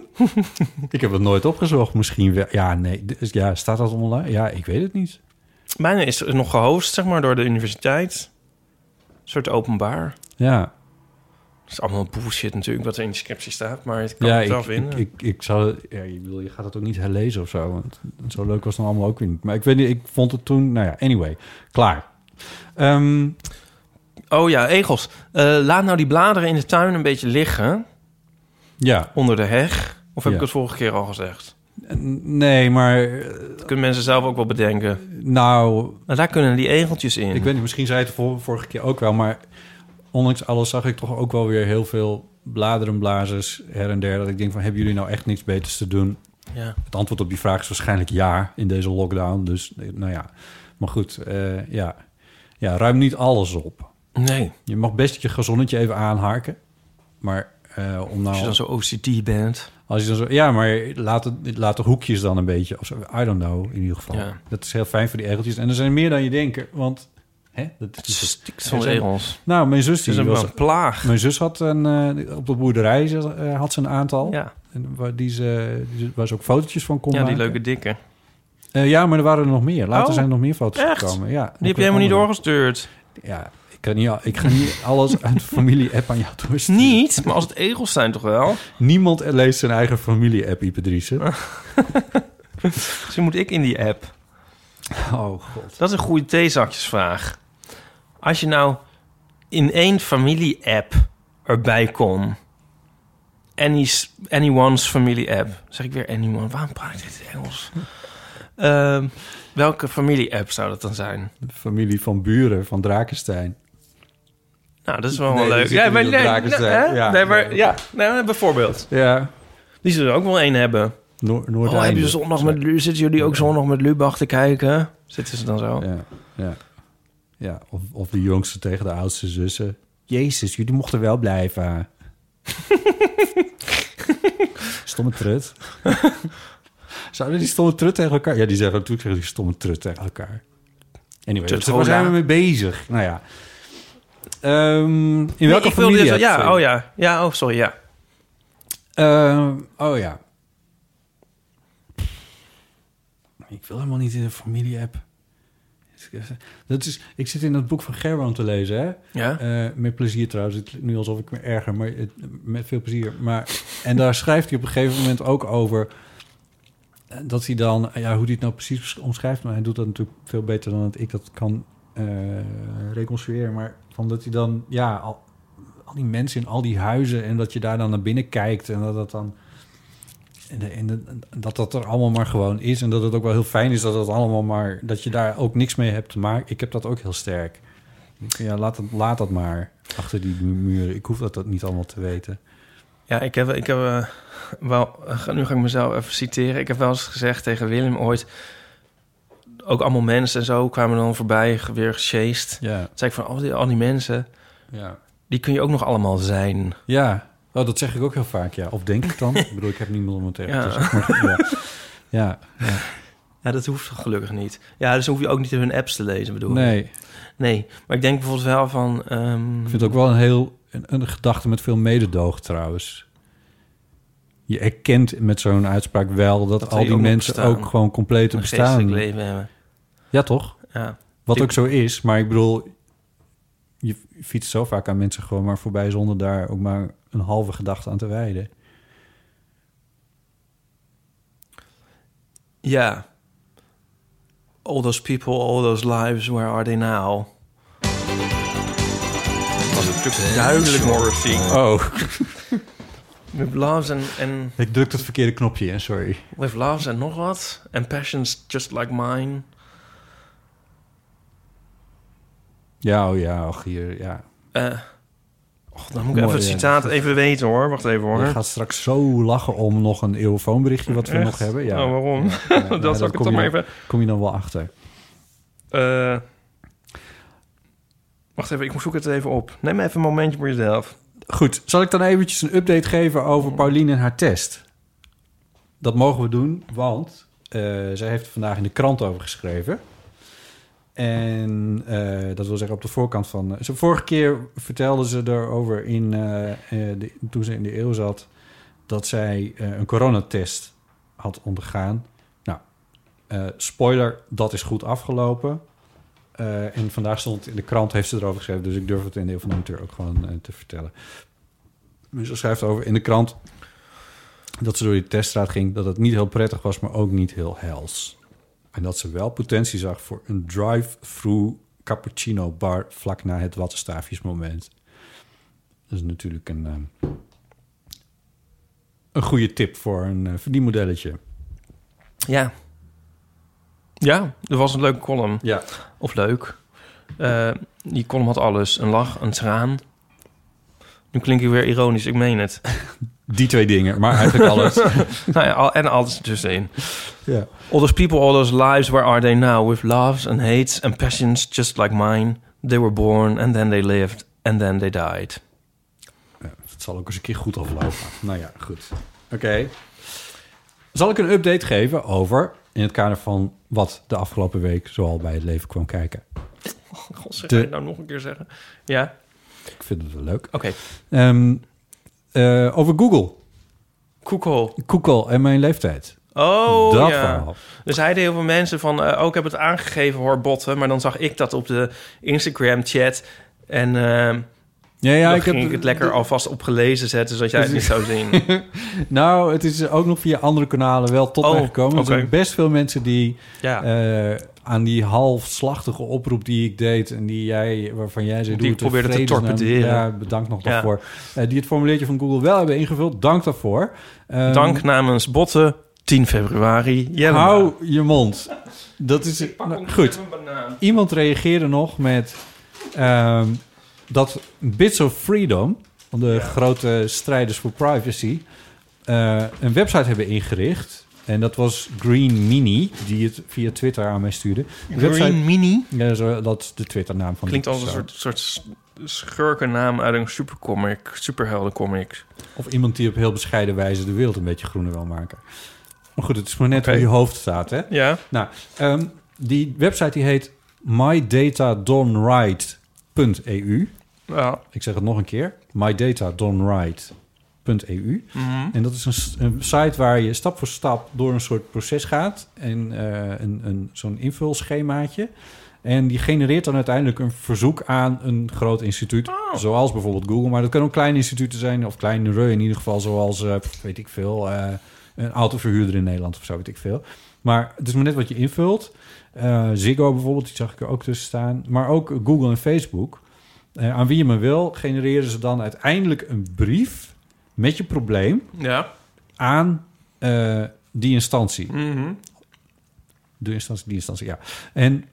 Ik heb het nooit opgezocht. Misschien wel. Ja, nee. Ja, staat dat online? Ja, ik weet het niet. Mijne is nog gehost, zeg maar, door de universiteit. Een soort openbaar. Ja. Dat is allemaal bullshit natuurlijk, wat er in de scriptie staat. Maar ik kan het wel vinden. Ik zou... Ja, je gaat het ook niet herlezen of zo. Want zo leuk was het dan allemaal ook weer niet. Maar ik weet niet, ik vond het toen... Nou ja, anyway. Klaar. Oh ja, egels. Laat nou die bladeren in de tuin een beetje liggen. Ja. Onder de heg. Of heb Ja. ik het vorige keer al gezegd? Nee, maar... Dat kunnen mensen zelf ook wel bedenken. Nou, Daar kunnen die egeltjes in. ik weet niet, misschien zei je het vorige keer ook wel, maar ondanks alles zag ik toch ook wel weer heel veel bladerenblazers her en der. Dat ik denk van, hebben jullie nou echt niks beters te doen? Ja. Het antwoord op die vraag is waarschijnlijk ja in deze lockdown. Dus, nou ja. Maar goed, ja, ruim niet alles op. Nee. Je mag best je gezonnetje even aanharken. Maar om nou... Als je dan zo OCD bent. Als je dan zo, ja, maar laat de hoekjes dan een beetje... Of zo, I don't know, in ieder geval. Ja. Dat is heel fijn voor die egeltjes. En er zijn meer dan je denkt, want... Hè, dat Het is stikt van egels. Nou, mijn zus, Het is die was, een plaag. mijn zus had op de boerderij had ze een aantal. Ja. En waar ze ook fotootjes van kon Ja, die maken. leuke dikke. Ja, maar er waren er nog meer. Later Oh, zijn er nog meer foto's echt? gekomen. Ja, Die heb je helemaal niet doorgestuurd. Ja, ik ga niet alles uit de familie-app aan jou doorsturen. Niet, maar als het egels zijn toch wel? Niemand leest zijn eigen familie-app, Ipe Dus moet ik in die app. Oh, god. Dat is een goede theezakjesvraag. Als je nou in één familie-app erbij kon... Anyone's familie-app. Zeg ik weer anyone? Waarom praat ik dit Engels? Welke familie-app zou dat dan zijn? De familie van Buren van Drakenstein. Nou, dat is wel Nee, leuk. die zitten niet op Drakenstein. Ja. Nee, maar nee, bijvoorbeeld. Ja. Die zullen er ook wel één hebben. Noordeinde. Heb je zondag met zitten jullie ook zondag met Lubach te kijken? Zitten ze dan zo? Ja. Of de jongste tegen de oudste zussen. Jezus, jullie mochten wel blijven. Stomme trut. Zouden die stomme trut tegen elkaar... Ja, die zeggen natuurlijk die stomme trut tegen elkaar. Anyway, waar zijn we mee bezig? Nou ja. In welke familie? Dus, ja, oh ja. Ja, oh, sorry, ja. Oh ja. Ik wil helemaal niet in een familie-app. Ik zit in het boek van Gerbrand te lezen, hè? Ja? Met plezier trouwens. Het klinkt nu alsof ik me erger, maar met veel plezier. En daar schrijft hij op een gegeven moment ook over... dat hij dan... Ja, hoe hij het nou precies omschrijft... maar hij doet dat natuurlijk veel beter dan dat ik dat kan reconstrueren. Maar van dat hij dan... Ja, al die mensen in al die huizen... en dat je daar dan naar binnen kijkt... en dat dat dan... dat er allemaal maar gewoon is. En dat het ook wel heel fijn is dat het allemaal maar... dat je daar ook niks mee hebt te maken. Ik heb dat ook heel sterk. Ja, laat dat maar achter die muren. Ik hoef dat niet allemaal te weten. Ja, ik heb wel... Nu ga ik mezelf even citeren. Ik heb wel eens gezegd tegen Willem ooit... ook allemaal mensen en zo kwamen dan voorbij, weer gesjeest. Ja. Toen zei ik van, al die mensen... Ja. die kun je ook nog allemaal zijn. Ja. Oh, dat zeg ik ook heel vaak, ja. Of denk ik dan? Ik bedoel, ik heb niemand om het tegen Ja. te zeggen. Maar, ja. Ja, dat hoeft gelukkig niet. Ja, dus hoef je ook niet in hun apps te lezen, bedoel ik. Nee. Maar ik denk bijvoorbeeld wel van... Ik vind het ook wel een gedachte met veel mededoog trouwens. Je erkent met zo'n uitspraak wel dat al die mensen ook gewoon complete een bestaan. geestelijk leven hebben. Ja, toch? Ja. Wat ook zo is, maar ik bedoel... Je fietst zo vaak aan mensen gewoon maar voorbij... zonder daar ook maar een halve gedachte aan te wijden. Ja. All those people, all those lives, where are they now? Dat was natuurlijk duidelijk Morrissey. Oh. With loves en... Ik drukte het verkeerde knopje, sorry. With loves en nog wat. And passions just like mine. Ja, hier, ja. Dan moet ik even het citaat even weten, hoor. Wacht even, hoor. Je gaat straks zo lachen om nog een eeuwenfoonberichtje wat we nog hebben. Ja. Oh, waarom? Dat zal ik het toch maar even... Kom je dan wel achter. Wacht even, ik zoek het even op. Neem even een momentje voor jezelf. Goed, zal ik dan eventjes een update geven over Pauline en haar test? Dat mogen we doen, want zij heeft er vandaag in de krant over geschreven. En dat wil zeggen op de voorkant van... vorige keer vertelde ze erover toen ze in de eeuw zat... dat zij een coronatest had ondergaan. Nou, Spoiler, dat is goed afgelopen. En vandaag stond in de krant, heeft ze erover geschreven... dus ik durf het in de deel van de amateur ook gewoon te vertellen. Ze schrijft over in de krant... dat ze door die teststraat ging... dat het niet heel prettig was, maar ook niet heel hels. En dat ze wel potentie zag voor een drive-through cappuccino bar... vlak na het wattenstaafjesmoment. Dat is natuurlijk een goede tip voor een verdienmodelletje. Ja. Ja, er was een leuke column. Ja. Of leuk. Die column had alles. Een lach, een traan. Nu klink ik weer ironisch, ik meen het. Die 2 dingen, maar eigenlijk alles. Nou ja, en alles tussenin. Ja. All those people, all those lives, where are they now? With loves and hates and passions just like mine. They were born and then they lived and then they died. Ja, het zal ook eens een keer goed aflopen. Nou ja, goed. Oké. Zal ik een update geven over... in het kader van wat de afgelopen week zoal bij het leven kwam kijken? God, zeg, ga je het nou nog een keer zeggen? Ja? Ik vind het wel leuk. Oké. Over Google. Google en mijn leeftijd. Oh, dat ja. verhaal. Er zeiden heel veel mensen van... ik heb het aangegeven, hoor, botten. Maar dan zag ik dat op de Instagram-chat. En dan ging ik het lekker alvast op gelezen zetten... zodat jij het niet zou zien. Nou, het is ook nog via andere kanalen wel tot mij gekomen. Er zijn best veel mensen die... aan die halfslachtige oproep die ik deed... en waarvan jij zei... Die ik probeerde te torpederen. Ja, bedankt nog daarvoor. Die het formuliertje van Google wel hebben ingevuld. Dank daarvoor. Dank namens Botten, 10 februari. Jellema. Hou je mond. Dat is goed. Iemand reageerde nog met... dat Bits of Freedom... de grote strijders voor privacy... een website hebben ingericht... En dat was Green Mini, die het via Twitter aan mij stuurde. Green Mini? Ja, dat is de Twitternaam van klinkt als een soort schurkennaam uit een superheldencomic. Of iemand die op heel bescheiden wijze de wereld een beetje groener wil maken. Maar goed, het is maar net hoe je hoofd staat, hè? Ja. Nou, die website die heet mydatadoneright.eu. Ja. Ik zeg het nog een keer. mydatadoneright.eu. Mm-hmm. En dat is een site waar je stap voor stap door een soort proces gaat. En zo'n invulschemaatje. En die genereert dan uiteindelijk een verzoek aan een groot instituut. Oh. Zoals bijvoorbeeld Google. Maar dat kunnen ook kleine instituten zijn. Of kleinere in ieder geval. Zoals, weet ik veel, een autoverhuurder in Nederland of zo, weet ik veel. Maar het is maar net wat je invult. Ziggo bijvoorbeeld, die zag ik er ook tussen staan. Maar ook Google en Facebook. Aan wie je maar wil, genereren ze dan uiteindelijk een brief... met je probleem aan die instantie. Mm-hmm. Die instantie, ja. En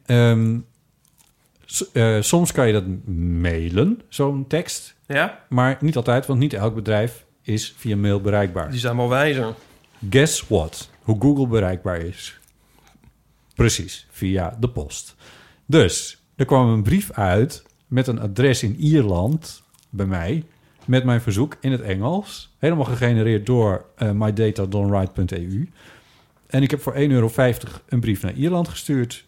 soms kan je dat mailen, zo'n tekst. Ja. Maar niet altijd, want niet elk bedrijf is via mail bereikbaar. Die zijn wel wijzer. Guess what? Hoe Google bereikbaar is. Precies, via de post. Dus, er kwam een brief uit met een adres in Ierland bij mij... met mijn verzoek in het Engels. Helemaal gegenereerd door mydatadoneright.eu. En ik heb voor €1,50 een brief naar Ierland gestuurd.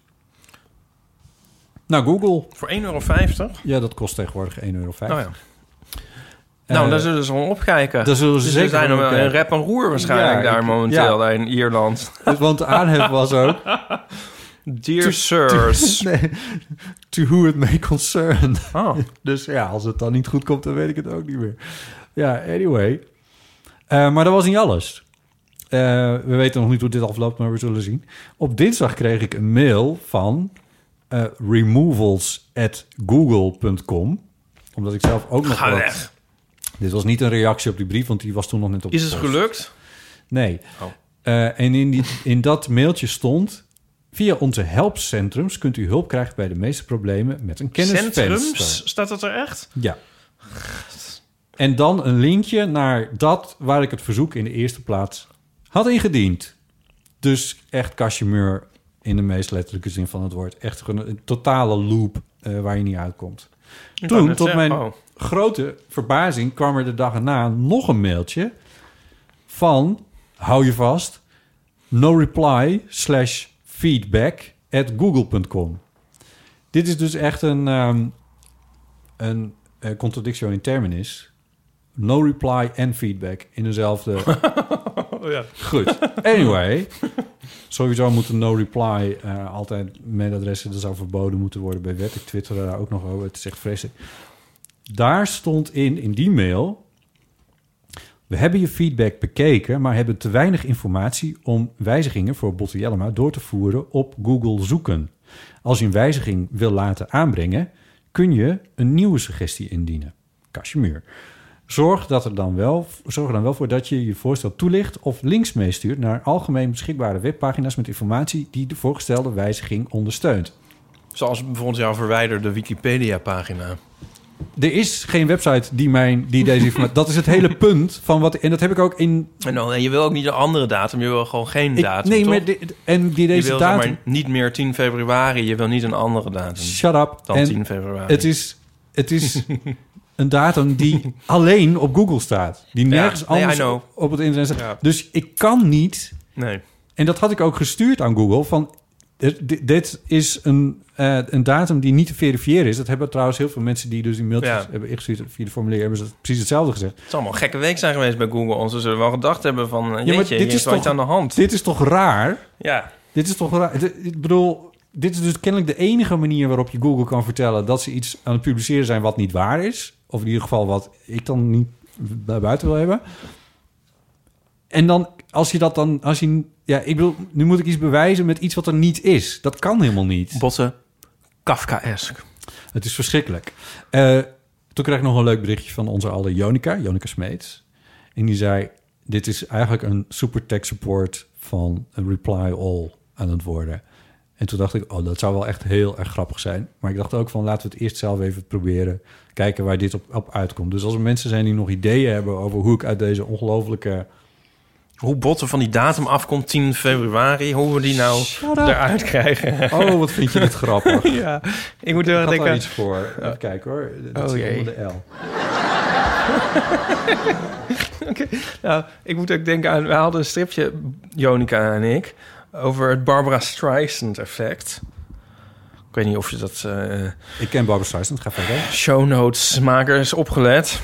Naar Google. Voor €1,50? Ja, dat kost tegenwoordig €1,50. Oh ja. Nou, daar zullen ze wel opkijken. Daar zullen ze dus zeker er zijn een rep en roer waarschijnlijk daar momenteel in Ierland. Want de aanhef was ook... Dear sirs. To who it may concern. Oh. Dus ja, als het dan niet goed komt, dan weet ik het ook niet meer. Ja, anyway. Maar dat was niet alles. We weten nog niet hoe dit afloopt, maar we zullen zien. Op dinsdag kreeg ik een mail van removals@google.com. Omdat ik zelf ook nog Ga weg. Dit was niet een reactie op die brief, want die was toen nog net op. Is het gelukt? Nee. Oh. En in dat mailtje stond... Via onze helpcentrums kunt u hulp krijgen bij de meeste problemen met een kennisvenster. Centrums? Staat dat er echt? Ja. En dan een linkje naar dat waar ik het verzoek in de eerste plaats had ingediend. Dus echt cachemeur in de meest letterlijke zin van het woord. Echt een totale loop waar je niet uitkomt. Toen, tot mijn grote verbazing, kwam er de dag erna nog een mailtje van, hou je vast, no reply /feedback@google.com. Dit is dus echt een contradictio in terminis. No reply en feedback in dezelfde... Ja. Goed. Anyway. Sowieso moet een no-reply altijd mailadressen... dat zou verboden moeten worden bij wet. Ik twitterde daar ook nog over. Het is echt vreselijk. Daar stond in die mail... We hebben je feedback bekeken... maar hebben te weinig informatie om wijzigingen voor Botte Jellema... door te voeren op Google zoeken. Als je een wijziging wil laten aanbrengen... kun je een nieuwe suggestie indienen. Cashmere. Zorg er dan wel voor dat je je voorstel toelicht... of links meestuurt naar algemeen beschikbare webpagina's... met informatie die de voorgestelde wijziging ondersteunt. Zoals bijvoorbeeld jouw verwijderde Wikipedia-pagina. Er is geen website die deze informatie... Dat is het hele punt van wat... En dat heb ik ook in... En je wil ook niet een andere datum. Je wil gewoon geen datum, nee, toch? maar deze je wil datum... zeg maar niet meer 10 februari. Je wil niet een andere datum. Shut up. Dan 10 februari. Het is een datum die alleen op Google staat. Die nergens anders op het internet staat. Ja. Dus ik kan niet... Nee. En dat had ik ook gestuurd aan Google... van dit is een datum die niet te verifiëren is. Dat hebben trouwens heel veel mensen die dus die mailtjes hebben ingestuurd via de formulier... hebben ze precies hetzelfde gezegd. Het zal allemaal gekke week zijn geweest bij Google. Ze zullen wel gedacht hebben van... jeetje, dit is toch iets aan de hand. Dit is toch raar? Ja. Dit is toch raar? Ik bedoel, dit is dus kennelijk de enige manier waarop je Google kan vertellen... dat ze iets aan het publiceren zijn wat niet waar is. Of in ieder geval wat ik dan niet naar buiten wil hebben. En dan, ik bedoel, nu moet ik iets bewijzen met iets wat er niet is. Dat kan helemaal niet. Botte, Kafkaesk. Het is verschrikkelijk. Toen kreeg ik nog een leuk berichtje van onze oude Jonica Smeets. En die zei, dit is eigenlijk een super tech support van een reply all aan het worden. En toen dacht ik, dat zou wel echt heel erg grappig zijn. Maar ik dacht ook van, laten we het eerst zelf even proberen. Kijken waar dit op uitkomt. Dus als er mensen zijn die nog ideeën hebben over hoe ik uit deze ongelofelijke... Hoe Botte van die datum afkomt, 10 februari. Hoe we die nou eruit krijgen. Oh, wat vind je dit grappig. Ja, ik moet er denken... er iets voor. Even kijken hoor. Dat is onder de L. Okay. Nou, ik moet ook denken aan... We hadden een stripje, Jonica en ik... over het Barbara Streisand effect. Ik weet niet of je dat... Ik ken Barbara Streisand, ga verder. Show notes makers opgelet.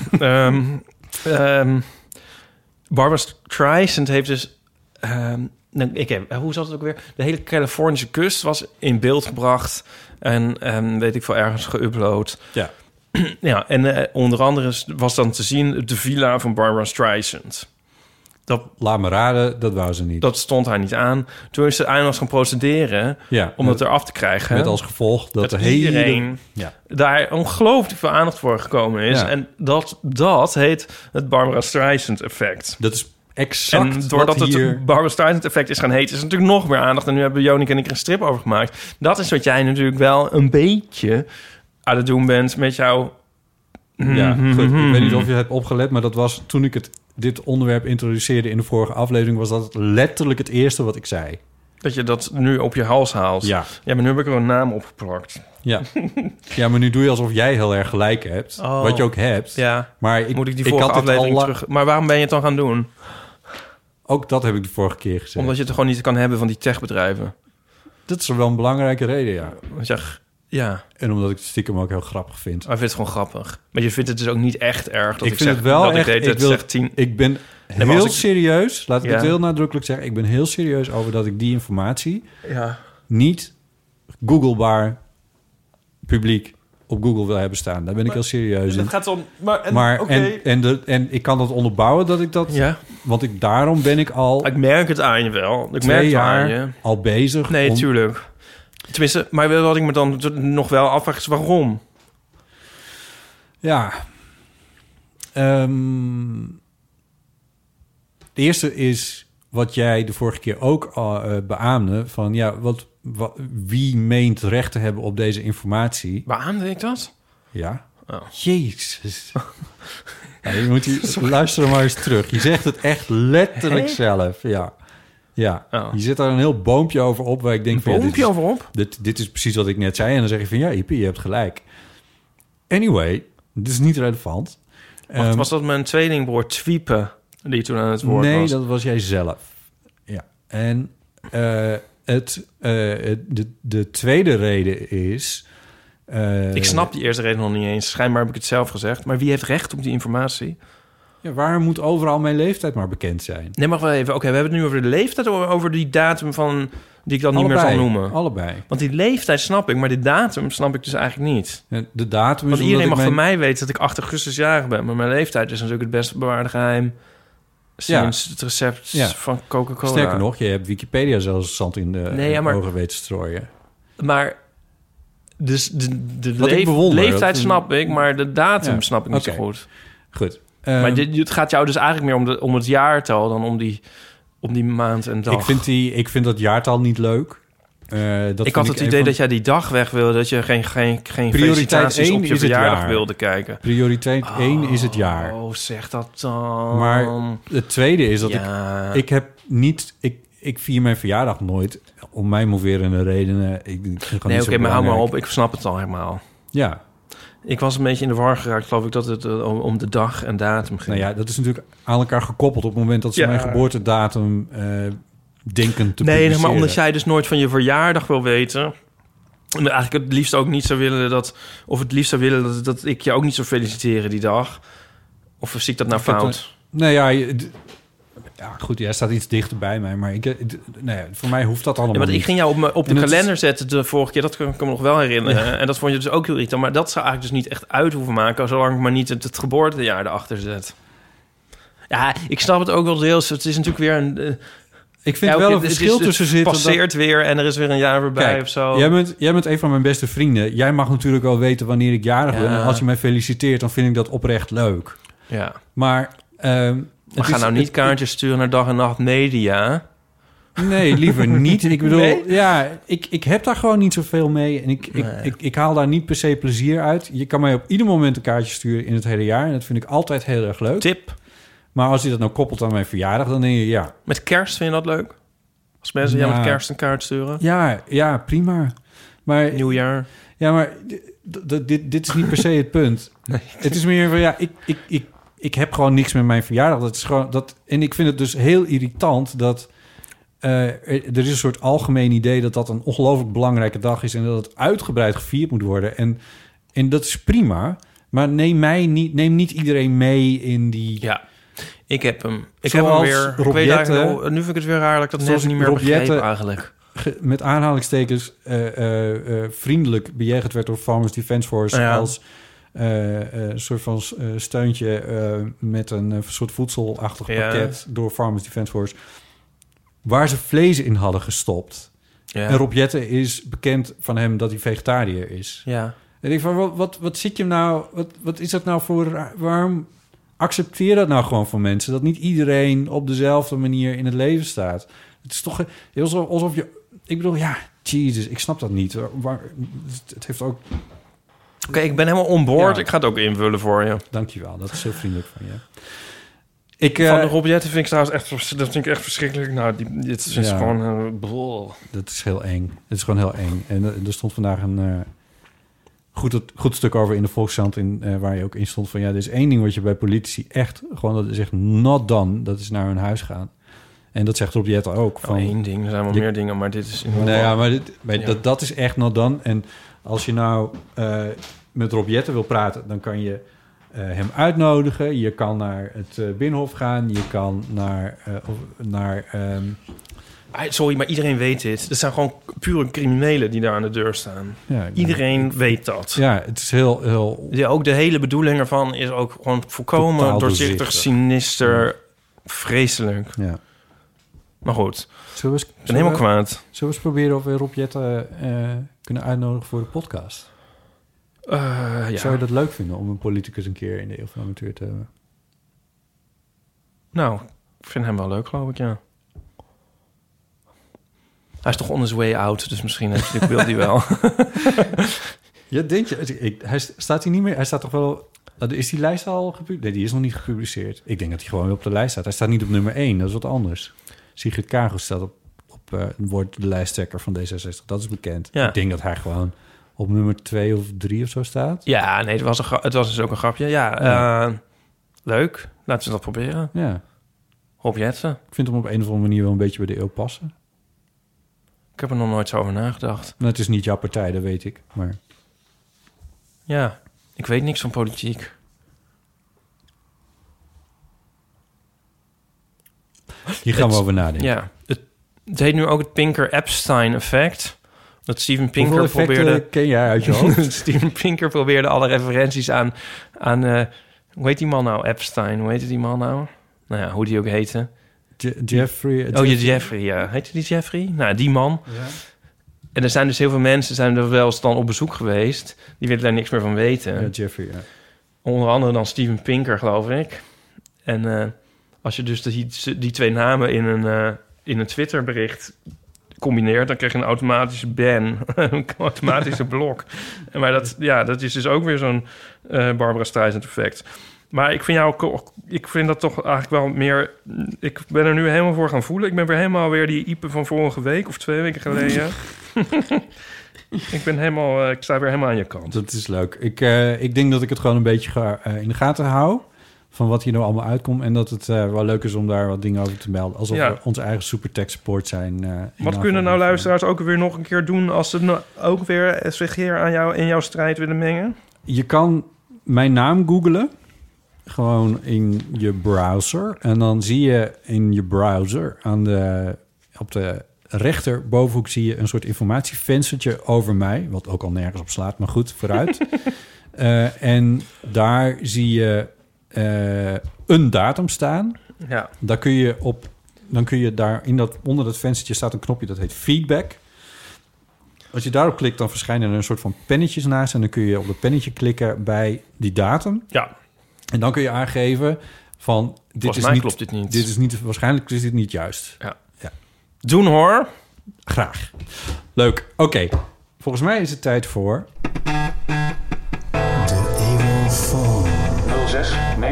Barbara Streisand heeft dus... hoe zat het ook weer? De hele Californische kust was in beeld gebracht. En weet ik veel, ergens geüpload. Ja. Ja, en onder andere was dan te zien de villa van Barbara Streisand. Laat me raden, dat wou ze niet. Dat stond haar niet aan. Toen is ze eindelijk gaan procederen om dat eraf te krijgen. Met als gevolg dat de iedereen daar ongelooflijk veel aandacht voor gekomen is. Ja. En dat heet het Barbara Streisand effect. Dat is exact en doordat het Barbara Streisand effect is gaan heten... is er natuurlijk nog meer aandacht. En nu hebben Jonik en ik er een strip over gemaakt. Dat is wat jij natuurlijk wel een beetje aan het doen bent met jouw... Ja, goed. Ik weet niet of je hebt opgelet, maar dat was toen ik dit onderwerp introduceerde in de vorige aflevering... was dat letterlijk het eerste wat ik zei. Dat je dat nu op je hals haalt. Ja. Ja, maar nu heb ik er een naam opgeplakt. Ja. Ja, maar nu doe je alsof jij heel erg gelijk hebt. Oh. Wat je ook hebt. Ja. Maar moet ik die vorige aflevering terug... Maar waarom ben je het dan gaan doen? Ook dat heb ik de vorige keer gezegd. Omdat je het gewoon niet kan hebben van die techbedrijven. Dat is wel een belangrijke reden, ja. Want ja. En omdat ik het stiekem ook heel grappig vind. Maar ik vind het gewoon grappig. Maar je vindt het dus ook niet echt erg dat ik vind zeg... het wel dat echt... Ik ben heel serieus. Laat ik het heel nadrukkelijk zeggen. Ik ben heel serieus over dat ik die informatie... niet googlebaar publiek op Google wil hebben staan. Daar ben ik heel serieus in. Het gaat om... En ik kan dat onderbouwen dat ik dat... Ja. Want daarom ben ik al... Ik merk het aan je wel. Ik 2 jaar al bezig. Nee, tuurlijk. Tenminste, maar wat ik me dan nog wel afvraag is waarom? Ja. De eerste is wat jij de vorige keer ook beaamde. Van wie meent recht te hebben op deze informatie? Beaamde ik dat? Ja. Oh. Jezus. Je moet luisteren maar eens terug. Je zegt het echt letterlijk zelf. Ja. Ja, je zet daar een heel boompje over op waar ik denk... Over op? Dit is precies wat ik net zei. En dan zeg je van, ja, je hebt gelijk. Anyway, dit is niet relevant. Was dat mijn tweelingbroer Twiepe die toen aan het woord was? Nee, dat was jij zelf. Ja. En de tweede reden is... ik snap die eerste reden nog niet eens. Schijnbaar heb ik het zelf gezegd. Maar wie heeft recht op die informatie? Ja, waar moet overal mijn leeftijd maar bekend zijn? Nee, mag wel even. Oké, we hebben het nu over de leeftijd of over die datum van die ik dan niet meer zal noemen. Allebei. Want die leeftijd snap ik, maar die datum snap ik dus eigenlijk niet. Ja, de datum is Want iedereen mag omdat van mij weten dat ik 8 augustus jarig ben, maar mijn leeftijd is natuurlijk het best bewaarde geheim sinds het recept van Coca-Cola. Sterker nog, je hebt Wikipedia zelfs zand in de ogen weten strooien. Maar dus de bewonder, leeftijd snap ik, maar de datum snap ik niet zo goed. Goed. Maar het gaat jou dus eigenlijk meer om het jaartal dan om die maand en dag. Ik vind dat jaartal niet leuk. Ik had het idee dat jij die dag weg wilde, dat je geen felicitaties op je verjaardag wilde kijken. Prioriteit 1 is het jaar. Oh, zeg dat dan. Maar het tweede is dat ik vier mijn verjaardag nooit om mij moverende redenen. Maar hou maar op. Ik snap het al helemaal. Ja. Ik was een beetje in de war geraakt, geloof ik, dat het om de dag en datum ging. Nou ja, dat is natuurlijk aan elkaar gekoppeld op het moment dat ze mijn geboortedatum denken te publiceren. Nee, maar omdat jij dus nooit van je verjaardag wil weten, en eigenlijk het liefst ook niet zou willen dat ik je ook niet zou feliciteren die dag. Of zie ik dat nou fout? Goed, jij staat iets dichter bij mij, maar voor mij hoeft dat allemaal want niet. Ik ging jou op de kalender zetten de vorige keer, dat kan ik me nog wel herinneren. Ja. En dat vond je dus ook heel irritant, maar dat zou eigenlijk dus niet echt uit hoeven maken, zolang ik maar niet het geboortejaar erachter zet. Ja, ik snap het ook wel deels. Het is natuurlijk weer een... Ik vind wel een verschil tussen zitten. Het passeert weer en er is weer een jaar voorbij of zo. Jij bent een van mijn beste vrienden. Jij mag natuurlijk wel weten wanneer ik jarig ben. En als je mij feliciteert, dan vind ik dat oprecht leuk. Ja. Maar... we gaan nou niet kaartjes sturen naar Dag en Nacht Media. Nee, liever niet. Ik bedoel, ik heb daar gewoon niet zoveel mee. En ik haal daar niet per se plezier uit. Je kan mij op ieder moment een kaartje sturen in het hele jaar. En dat vind ik altijd heel erg leuk. Tip. Maar als je dat nou koppelt aan mijn verjaardag, dan denk je ja. Met kerst vind je dat leuk? Als mensen jou met kerst een kaart sturen? Ja, prima. Maar, Nieuwjaar? Ja, maar dit is niet per se het punt. Nee. Het is meer van, ik heb gewoon niks met mijn verjaardag. Dat is gewoon en ik vind het dus heel irritant dat er is een soort algemeen idee dat een ongelooflijk belangrijke dag is en dat het uitgebreid gevierd moet worden. En dat is prima. Maar neem niet iedereen mee in die... Ja, ik heb hem. Ik heb hem weer. Nu vind ik het weer raar dat ik dat net niet meer begreep eigenlijk. Met aanhalingstekens vriendelijk bejegend werd door Farmers Defence Force als een soort van steuntje met een soort voedselachtig pakket door Farmers Defence Force, waar ze vlees in hadden gestopt. Ja. En Rob Jetten is bekend van hem dat hij vegetariër is. Ja. En ik van, wat zit je nou... Wat is dat nou voor... Waarom accepteer dat nou gewoon van mensen? Dat niet iedereen op dezelfde manier in het leven staat. Het is toch alsof je... Ik bedoel, Jesus, ik snap dat niet. Het heeft ook... Oké, ik ben helemaal on board. Ja. Ik ga het ook invullen voor je. Dankjewel, dat is heel vriendelijk van je. Van de Rob Jetten vind ik trouwens echt verschrikkelijk. Nou, dit is gewoon... Dat is heel eng. Het is gewoon heel eng. En er stond vandaag een... Goed stuk over in de Volkskrant, waar je ook in stond van... er is één ding wat je bij politici echt... gewoon dat is echt not done, dat is naar hun huis gaan. En dat zegt Rob Jetten ook. Van, één ding, er zijn wel meer dingen, maar dit is... Dat is echt not done. En als je nou met Rob Jetten wil praten... dan kan je hem uitnodigen. Je kan naar het Binnenhof gaan. Je kan naar sorry, maar iedereen weet dit. Er zijn gewoon pure criminelen die daar aan de deur staan. Ja, iedereen weet dat. Ja, het is heel... Ja, ook de hele bedoeling ervan is ook gewoon volkomen doorzichtig, sinister, vreselijk. Ja. Maar goed, ik ben helemaal kwaad. Zullen we eens proberen of we Rob Jetten kunnen uitnodigen voor de podcast? Zou je dat leuk vinden om een politicus een keer in de Eeuw van de Amateur te hebben? Nou, ik vind hem wel leuk, geloof ik, ja. Hij is toch on his way out, dus misschien wil hij wel. Ja, denk je? Staat hij niet meer? Hij staat toch wel... Is die lijst al gepubliceerd? Nee, die is nog niet gepubliceerd. Ik denk dat hij gewoon weer op de lijst staat. Hij staat niet op nummer 1, dat is wat anders. Sigrid Kaag staat wordt de lijsttrekker van D66. Dat is bekend. Ja. Ik denk dat hij gewoon op nummer 2 of 3 of zo staat. Ja, nee, het was dus ook een grapje. Ja. Leuk. Laten we dat proberen. Ja. Rob Jetten. Ik vind hem op een of andere manier wel een beetje bij de eeuw passen. Ik heb er nog nooit zo over nagedacht. Nou, het is niet jouw partij, dat weet ik. Maar... Ja, ik weet niks van politiek. Hier gaan we over nadenken. Ja, het heet nu ook het Pinker-Epstein-effect. Dat Steven Pinker Hoeveel effecten probeerde... ken jij uit je hoofd? Steven Pinker probeerde alle referenties aan hoe heet die man nou? Epstein, hoe heette die man nou? Nou ja, hoe die ook heette. Jeffrey. Jeffrey, ja. Heette die Jeffrey? Nou, die man. Ja. En er zijn dus heel veel mensen zijn er wel eens dan op bezoek geweest. Die willen daar niks meer van weten. Ja, Jeffrey, ja. Onder andere dan Steven Pinker, geloof ik. En als je dus die twee namen in een Twitterbericht combineert, dan krijg je een automatische ban, een automatische blok. Maar dat is dus ook weer zo'n Barbara Streisand effect. Maar ik vind dat toch eigenlijk wel meer... Ik ben er nu helemaal voor gaan voelen. Ik ben weer helemaal weer die Ipe van vorige week of 2 weken geleden. Ik sta weer helemaal aan je kant. Dat is leuk. Ik denk dat ik het gewoon een beetje in de gaten hou van wat hier nou allemaal uitkomt. En dat het wel leuk is om daar wat dingen over te melden. Alsof we onze eigen supertech support zijn. Wat kunnen nou luisteraars ook weer nog een keer doen als ze ook weer zich hier aan jou in jouw strijd willen mengen? Je kan mijn naam googlen. Gewoon in je browser. En dan zie je in je browser op de rechterbovenhoek zie je een soort informatievenstertje over mij. Wat ook al nergens op slaat, maar goed, vooruit. En daar zie je een datum staan. Ja. Daar kun je daar onder dat venstertje staat een knopje dat heet feedback. Als je daarop klikt, dan verschijnen er een soort van pennetjes naast. En dan kun je op het pennetje klikken bij die datum. Ja. En dan kun je aangeven van... klopt dit niet. Waarschijnlijk is dit niet juist. Ja. Doen hoor. Graag. Leuk. Oké. Volgens mij is het tijd voor... De Eeuwenfoon. 06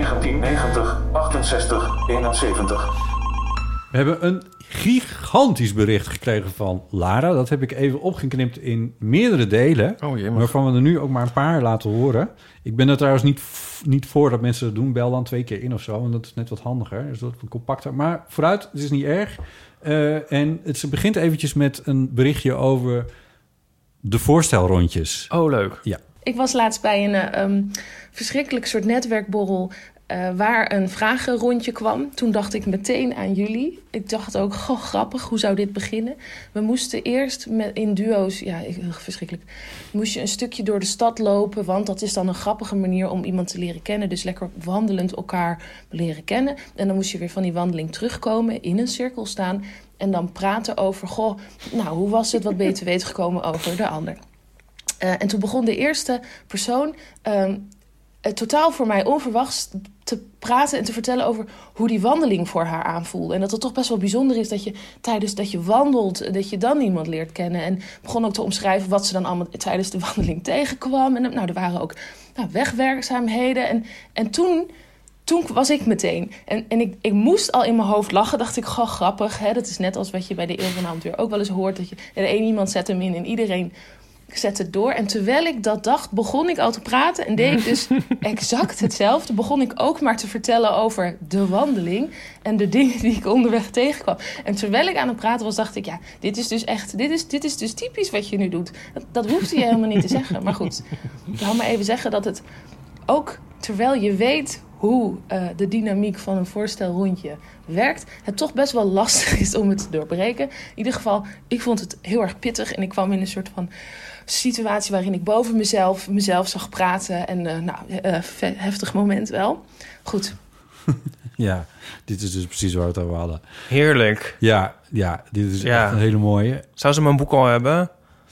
1990 68 71. We hebben een gigantisch bericht gekregen van Lara. Dat heb ik even opgeknipt in meerdere delen. Oh jee, waarvan we er nu ook maar een paar laten horen. Ik ben er trouwens niet voor dat mensen dat doen. Bel dan 2 keer in of zo. Want dat is net wat handiger. Dus dat is wat compacter. Maar vooruit, het is niet erg. En ze begint eventjes met een berichtje over de voorstelrondjes. Oh, leuk. Ja. Ik was laatst bij een verschrikkelijk soort netwerkborrel... waar een vragenrondje kwam. Toen dacht ik meteen aan jullie. Ik dacht ook, goh, grappig, hoe zou dit beginnen? We moesten eerst in duo's... Ja, verschrikkelijk. Moest je een stukje door de stad lopen... want dat is dan een grappige manier om iemand te leren kennen. Dus lekker wandelend elkaar leren kennen. En dan moest je weer van die wandeling terugkomen... in een cirkel staan en dan praten over... goh, nou, hoe was het? Wat ben je te weten gekomen over de ander? En toen begon de eerste persoon... totaal voor mij onverwachts te praten en te vertellen over hoe die wandeling voor haar aanvoelde. En dat het toch best wel bijzonder is dat je tijdens dat je wandelt, dat je dan iemand leert kennen. En begon ook te omschrijven wat ze dan allemaal tijdens de wandeling tegenkwam. En nou, er waren ook wegwerkzaamheden. En toen was ik meteen. En ik moest al in mijn hoofd lachen. Dacht ik, goh, grappig. Hè? Dat is net als wat je bij de Eeuw van Amateur ook wel eens hoort. Dat je de een iemand zet hem in en iedereen... Ik zet het door en terwijl ik dat dacht, begon ik al te praten... en deed ik dus exact hetzelfde. Begon ik ook maar te vertellen over de wandeling... en de dingen die ik onderweg tegenkwam. En terwijl ik aan het praten was, dacht ik... ja, dit is dus echt, dit is dus typisch wat je nu doet. Dat hoefde je helemaal niet te zeggen. Maar goed, ik wou maar even zeggen dat het ook... terwijl je weet hoe de dynamiek van een voorstelrondje werkt... het toch best wel lastig is om het te doorbreken. In ieder geval, ik vond het heel erg pittig... en ik kwam in een soort van... situatie waarin ik boven mezelf zag praten. En heftig moment wel. Goed. Ja, dit is dus precies waar we het over hadden. Heerlijk. Ja, dit is echt een hele mooie. Zou ze mijn boek al hebben?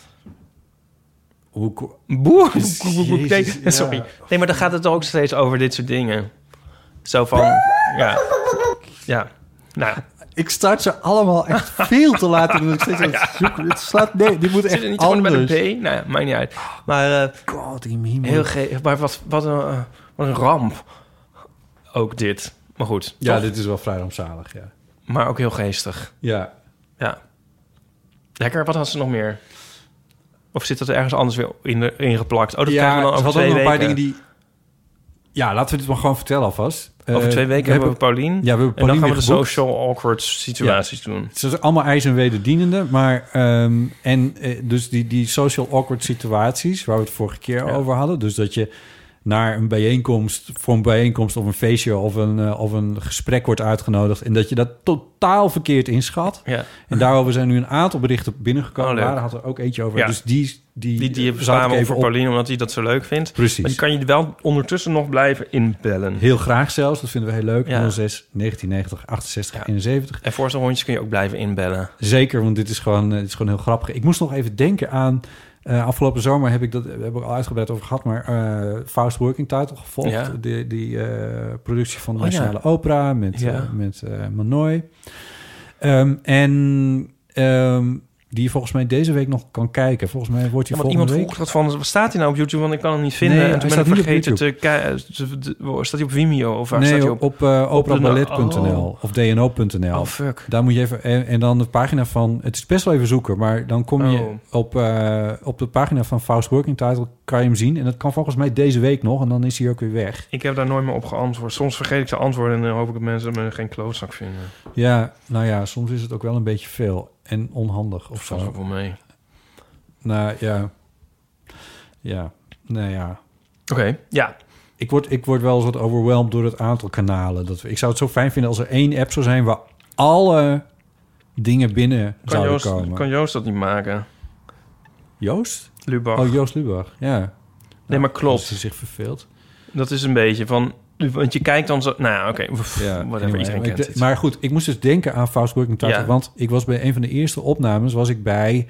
Boek? Nee, sorry. Nee, maar dan gaat het ook steeds over dit soort dingen. Zo van, ja. Nou, ik start ze allemaal echt veel te laat en dan steeds aan het zoeken. Het slaat, nee, dit moet echt zit er niet anders. gewoon bij de B? Nou ja, maakt niet uit. Maar God, heel maar wat een ramp. Ook dit. Maar goed. Ja, toch? dit is wel vrij rampzalig, ja. Maar ook heel geestig. Ja. Lekker, wat had ze nog meer? Of zit dat er ergens anders weer ingeplakt? Oh, dat ja, krijgen we dan over 2 weken. Een paar weken. dingen die... Ja, laten we dit maar gewoon vertellen alvast. Over 2 weken hebben we Paulien. Ja, we hebben en dan gaan we de geboekt. social awkward situaties doen. Het zijn allemaal eis en wederdienende. Maar, dus die social awkward situaties... waar we het vorige keer over hadden. Dus dat je naar een bijeenkomst, voor een bijeenkomst of een feestje of een gesprek wordt uitgenodigd en dat je dat totaal verkeerd inschat. Ja. En daarover zijn nu een aantal berichten binnengekomen. Oh, leuk. Daar had er ook eentje over. Ja. Dus die hebben zou ik samen even over Pauline, omdat hij dat zo leuk vindt. Precies. Maar je kan je wel ondertussen nog blijven inbellen. Heel graag zelfs, dat vinden we heel leuk. Ja. 06 1990 68 Ja. 71. En voorstelhondjes kun je ook blijven inbellen. Zeker, want dit is gewoon heel grappig. Ik moest nog even denken aan... afgelopen zomer heb ik al uitgebreid over gehad... maar Faust Working Title gevolgd. Ja. Die productie van de Oh, ja. Nationale Opera met Manoy. Die je volgens mij deze week nog kan kijken. Volgens mij wordt hij Want volgende iemand week... vroeg dat van, staat hij nou op YouTube? Want ik kan hem niet vinden. Nee, en toen hij ben ik staat niet op vergeten te kijken. Staat hij op Vimeo? Of waar staat hij op? op operaballet.nl Oh. of dno.nl. Oh, fuck. Daar moet je even... En dan de pagina van... Het is best wel even zoeken, maar dan kom je op de pagina van Faust Working Title... kan je hem zien. En dat kan volgens mij deze week nog. En dan is hij ook weer weg. Ik heb daar nooit meer op geantwoord. Soms vergeet ik te antwoorden... en dan hoop ik dat mensen me geen klootzak vinden. Ja, nou ja, soms is het ook wel een beetje veel. En onhandig of Vast zo. wel voor mee. Nou ja. Ja, nou ja. Oké, ja. Ik word wel eens wat overwhelmed door het aantal kanalen. Ik zou het zo fijn vinden als er één app zou zijn... waar alle dingen binnen zouden komen. Kan Joost dat niet maken? Joost? Lubach. Oh, Joost Lubach, ja. Nee, maar klopt. Als hij zich verveelt. Dat is een beetje van... Want je kijkt dan zo... Nou, oké. Ja, Whatever, iedereen kent het. Maar goed, ik moest dus denken aan Faust Working Title. Ja. Want ik was bij een van de eerste opnames... was ik bij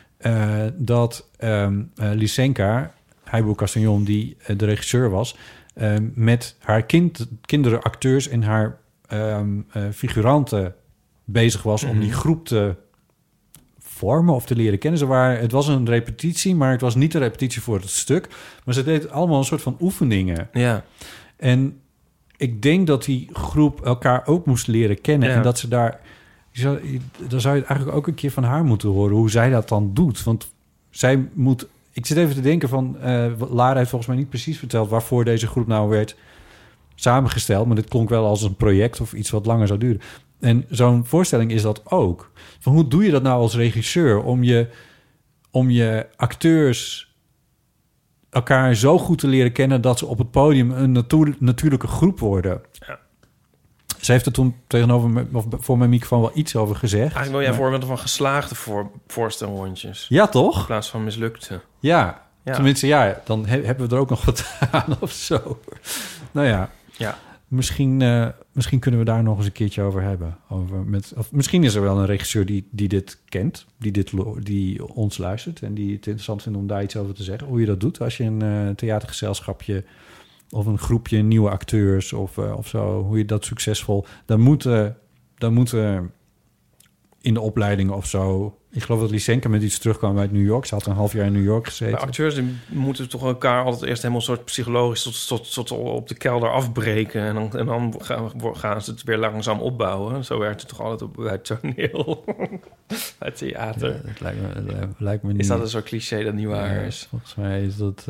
dat Lysenka, Heibo Castagnon... die de regisseur was... met haar kinderen, acteurs en haar figuranten bezig was... om die groep te vormen of te leren kennen. Het was een repetitie, maar het was niet een repetitie voor het stuk. Maar ze deed allemaal een soort van oefeningen. Ja. En ik denk dat die groep elkaar ook moest leren kennen. Ja. En dat ze daar zou je het eigenlijk ook een keer van haar moeten horen... hoe zij dat dan doet. Want zij moet... Ik zit even te denken van... Lara heeft volgens mij niet precies verteld... waarvoor deze groep nou werd samengesteld. Maar dit klonk wel als een project of iets wat langer zou duren. En zo'n voorstelling is dat ook. Van hoe doe je dat nou als regisseur... om je acteurs elkaar zo goed te leren kennen... dat ze op het podium een natuurlijke groep worden. Ja. Ze heeft er toen voor mijn microfoon wel iets over gezegd. Eigenlijk wil jij voorbeelden van geslaagde voorstelrondjes. Ja, In toch? plaats van mislukte. Ja. Ja. Tenminste, ja, dan hebben we er ook nog wat aan of zo. Nou ja, Ja. misschien kunnen we daar nog eens een keertje over hebben. Of misschien is er wel een regisseur die dit kent, die ons luistert... en die het interessant vindt om daar iets over te zeggen. Hoe je dat doet als je een theatergezelschapje... of een groepje nieuwe acteurs of zo... hoe je dat succesvol... Dan moeten in de opleidingen of zo... Ik geloof dat Lysenka met iets terugkwam uit New York. Ze had een half jaar in New York gezeten. Maar acteurs die moeten toch elkaar altijd eerst helemaal soort psychologisch... tot op de kelder afbreken. En dan gaan ze het weer langzaam opbouwen. Zo werkt het toch altijd bij toneel. Bij theater. Ja, dat lijkt me niet. Is dat een soort cliché dat niet waar is? Volgens mij is dat...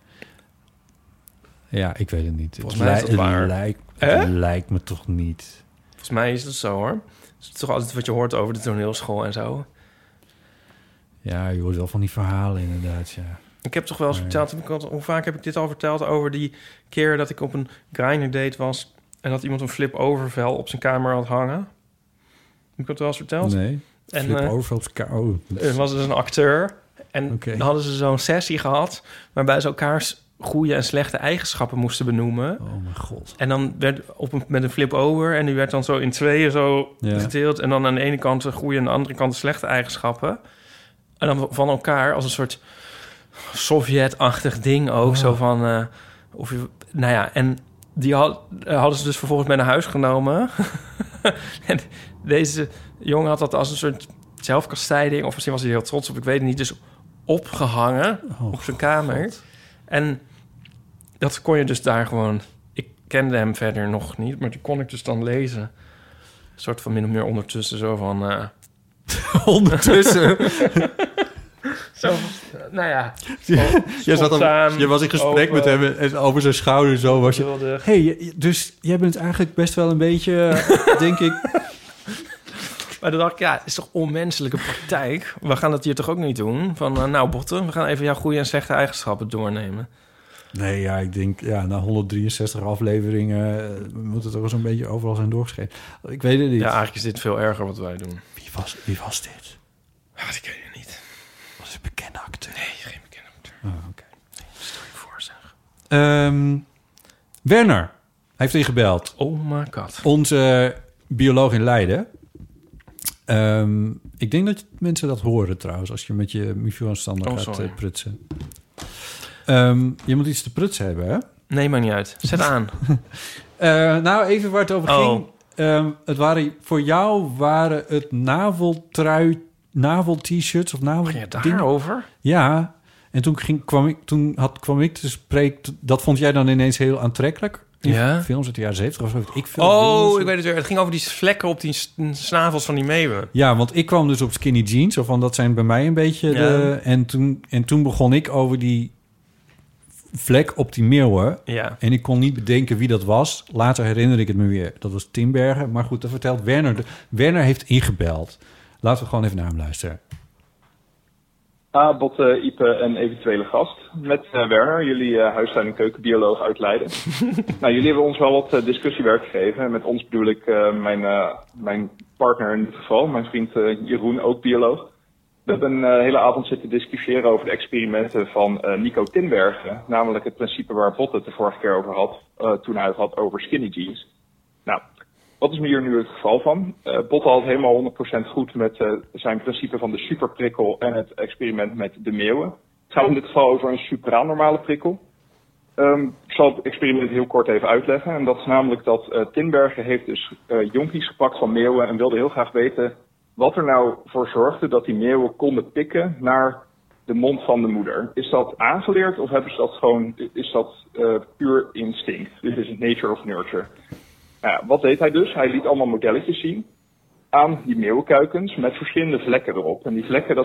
ja, ik weet het niet. Volgens mij is dat waar. Het lijkt me toch niet. Volgens mij is het zo, hoor. Het is toch altijd wat je hoort over de toneelschool en zo. Ja, je hoort wel van die verhalen inderdaad, ja. Ik heb toch wel eens verteld... Hoe vaak heb ik dit al verteld over die keer dat ik op een Grindr date was... en dat iemand een flip-overvel op zijn kamer had hangen? Heb ik dat wel eens verteld? Nee, En, flip-over op zijn kamer. Er was dus een acteur en dan hadden ze zo'n sessie gehad... waarbij ze elkaars goede en slechte eigenschappen moesten benoemen. Oh mijn god. En dan werd met een flip-over... en die werd dan zo in tweeën gedeeld... en dan aan de ene kant de goede en aan de andere kant de slechte eigenschappen... En dan van elkaar als een soort Sovjet-achtig ding ook. Oh. Zo van... nou ja, en die hadden ze dus vervolgens mee naar huis genomen. En deze jongen had dat als een soort zelfkastijding... of misschien was hij heel trots op, ik weet het niet... dus opgehangen op zijn kamer. God. En dat kon je dus daar gewoon... Ik kende hem verder nog niet, maar die kon ik dus dan lezen. Een soort van min of meer ondertussen zo van... Ondertussen. Zo, nou ja. Je was in gesprek met hem en over zijn schouder zo was je... Hey, dus jij bent eigenlijk best wel een beetje, denk ik... Maar dan dacht ik, ja, het is toch onmenselijke praktijk? We gaan dat hier toch ook niet doen? Van, nou Botte, we gaan even jouw goede en slechte eigenschappen doornemen. Nee, ja, ik denk, na 163 afleveringen moet het toch wel zo'n beetje overal zijn doorgeschreven. Ik weet het niet. Ja, eigenlijk is dit veel erger wat wij doen. Wie was dit? Ja, dat ken je niet. Was het een bekende acteur? Nee, geen bekende acteur. Oh, oké. Stel je voor, zeg. Werner, hij heeft ingebeld. Oh my god. Onze bioloog in Leiden. Ik denk dat mensen dat horen trouwens, als je met je microfoonstander gaat prutsen. Je moet iets te prutsen hebben, hè? Nee, maakt niet uit. Zet aan. Nou, even waar het over ging. Voor jou waren het navel-t-shirts of navel. Ging je daarover? Ja. En kwam ik te spreken. Dat vond jij dan ineens heel aantrekkelijk? Ja. Films uit de jaren 70 of zo. Ik weet het weer. Het ging over die vlekken op die snavels van die meeuwen. Ja, want ik kwam dus op skinny jeans. Of van dat zijn bij mij een beetje En toen begon ik over die vlek op die meeuwen. Ja. En ik kon niet bedenken wie dat was. Later herinner ik het me weer. Dat was Timbergen. Maar goed, dat vertelt Werner. Werner heeft ingebeld. Laten we gewoon even naar hem luisteren. Botte, Ipe en eventuele gast. Met Werner, jullie huistuin- en keukenbioloog uit Leiden. Jullie hebben ons wel wat discussiewerk gegeven. Met ons bedoel ik mijn partner in dit geval, mijn vriend Jeroen, ook bioloog. We hebben een hele avond zitten discussiëren over de experimenten van Nico Tinbergen. Namelijk het principe waar Botte het de vorige keer over had, toen hij het had over skinny jeans. Nou, wat is hier nu het geval van? Botte had helemaal 100% goed met zijn principe van de superprikkel en het experiment met de meeuwen. Het gaat in dit geval over een supranormale prikkel. Ik zal het experiment heel kort even uitleggen. En dat is namelijk dat Tinbergen heeft dus jonkies gepakt van meeuwen en wilde heel graag weten wat er nou voor zorgde dat die meeuwen konden pikken naar de mond van de moeder. Is dat aangeleerd of hebben ze dat gewoon, is dat puur instinct? Dit is nature of nurture. Wat deed hij dus? Hij liet allemaal modelletjes zien aan die meeuwenkuikens met verschillende vlekken erop. En die vlekken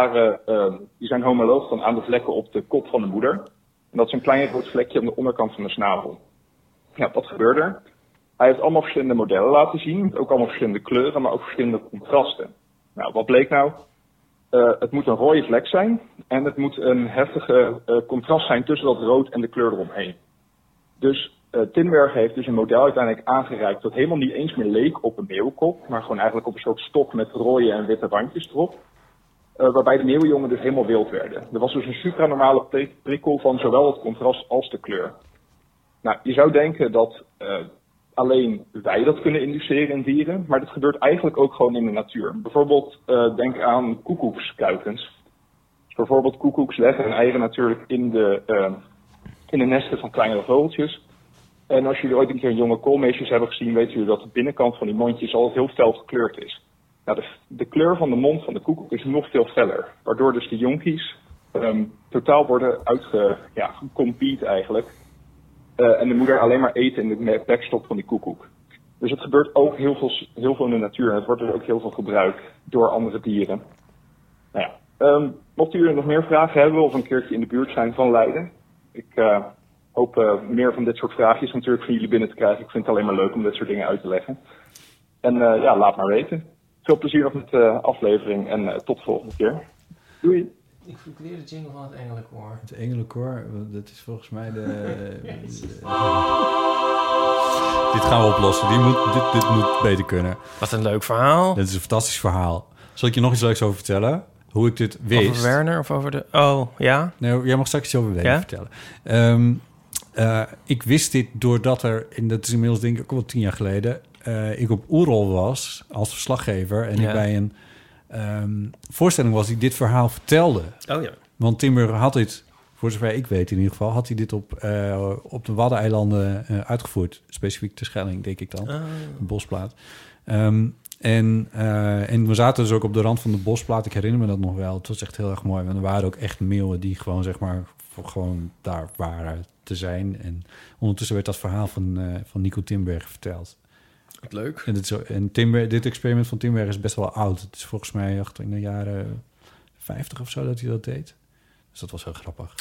die zijn homoloog dan aan de vlekken op de kop van de moeder. En dat is een klein rood vlekje aan de onderkant van de snavel. Ja, wat gebeurde er? Hij heeft allemaal verschillende modellen laten zien, met ook allemaal verschillende kleuren, maar ook verschillende contrasten. Nou, wat bleek nou? Het moet een rode vlek zijn en het moet een heftige contrast zijn tussen dat rood en de kleur eromheen. Dus Tinbergen heeft dus een model uiteindelijk aangereikt dat helemaal niet eens meer leek op een meeuwenkop, maar gewoon eigenlijk op een soort stok met rode en witte randjes erop. Waarbij de meeuwenjongen dus helemaal wild werden. Er was dus een supranormale prikkel van zowel het contrast als de kleur. Nou, je zou denken dat alleen wij dat kunnen induceren in dieren, maar dat gebeurt eigenlijk ook gewoon in de natuur. Bijvoorbeeld denk aan koekoekskuikens. Dus bijvoorbeeld koekoeks leggen hun eieren natuurlijk in de nesten van kleinere vogeltjes. En als jullie ooit een keer een jonge koolmeesjes hebben gezien, weten jullie dat de binnenkant van die mondjes al heel fel gekleurd is. Nou, de kleur van de mond van de koekoek is nog veel feller, waardoor dus de jonkies totaal worden gecompete eigenlijk. En de moeder alleen maar eten in de bek stopt van die koekoek. Dus het gebeurt ook heel veel in de natuur en het wordt dus ook heel veel gebruikt door andere dieren. Nou ja, mochten jullie nog meer vragen hebben of een keertje in de buurt zijn van Leiden, ik hoop meer van dit soort vraagjes natuurlijk van jullie binnen te krijgen. Ik vind het alleen maar leuk om dit soort dingen uit te leggen. En laat maar weten. Veel plezier nog met de aflevering en tot de volgende keer. Doei! Ik vroeg weer de jingle van het Engelenkoor. Het Engelenkoor, dat is volgens mij Dit gaan we oplossen. Dit moet beter kunnen. Wat een leuk verhaal. Dit is een fantastisch verhaal. Zal ik je nog iets leuks over vertellen? Hoe ik dit wist. Over Werner of over de... Oh, ja? Nee, jij mag straks iets over Werner vertellen. Ik wist dit doordat en dat is inmiddels denk ik ook wel 10 jaar geleden, ik op Oerol was als verslaggever en ik bij een voorstelling was die dit verhaal vertelde. Oh ja. Want Timbergen had dit, voor zover ik weet in ieder geval, had hij dit op de Waddeneilanden uitgevoerd. Specifiek te Schelling, denk ik dan. Een bosplaat. En we zaten dus ook op de rand van de bosplaat. Ik herinner me dat nog wel. Het was echt heel erg mooi. Want er waren ook echt meeuwen die gewoon, zeg maar, gewoon daar waren te zijn. En ondertussen werd dat verhaal van Nico Tinbergen verteld. Wat leuk. En dit experiment van Tinbergen is best wel oud. Het is volgens mij echt in de jaren 50 of zo dat hij dat deed. Dus dat was heel grappig.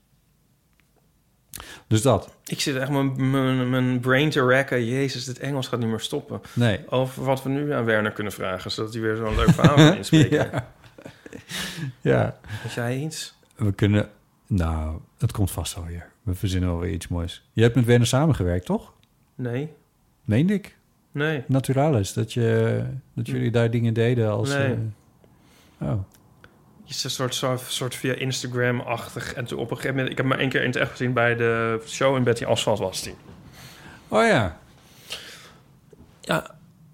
Dus dat. Ik zit echt mijn brain te racken. Jezus, dit Engels gaat niet meer stoppen. Nee. Over wat we nu aan Werner kunnen vragen, zodat hij weer zo'n leuk verhaal kan inspreken. Ja. Weet jij iets? We kunnen... Nou, het komt vast wel weer. We verzinnen wel weer iets moois. Je hebt met Werner samengewerkt, toch? Nee. Meende ik. Nee. Naturalis. Dat jullie daar dingen deden als... Nee. Oh. Het is een soort via Instagram-achtig. En toen op een gegeven moment... Ik heb maar 1 keer in het echt gezien bij de show in Betty Asphalt was die. Oh ja. Ja.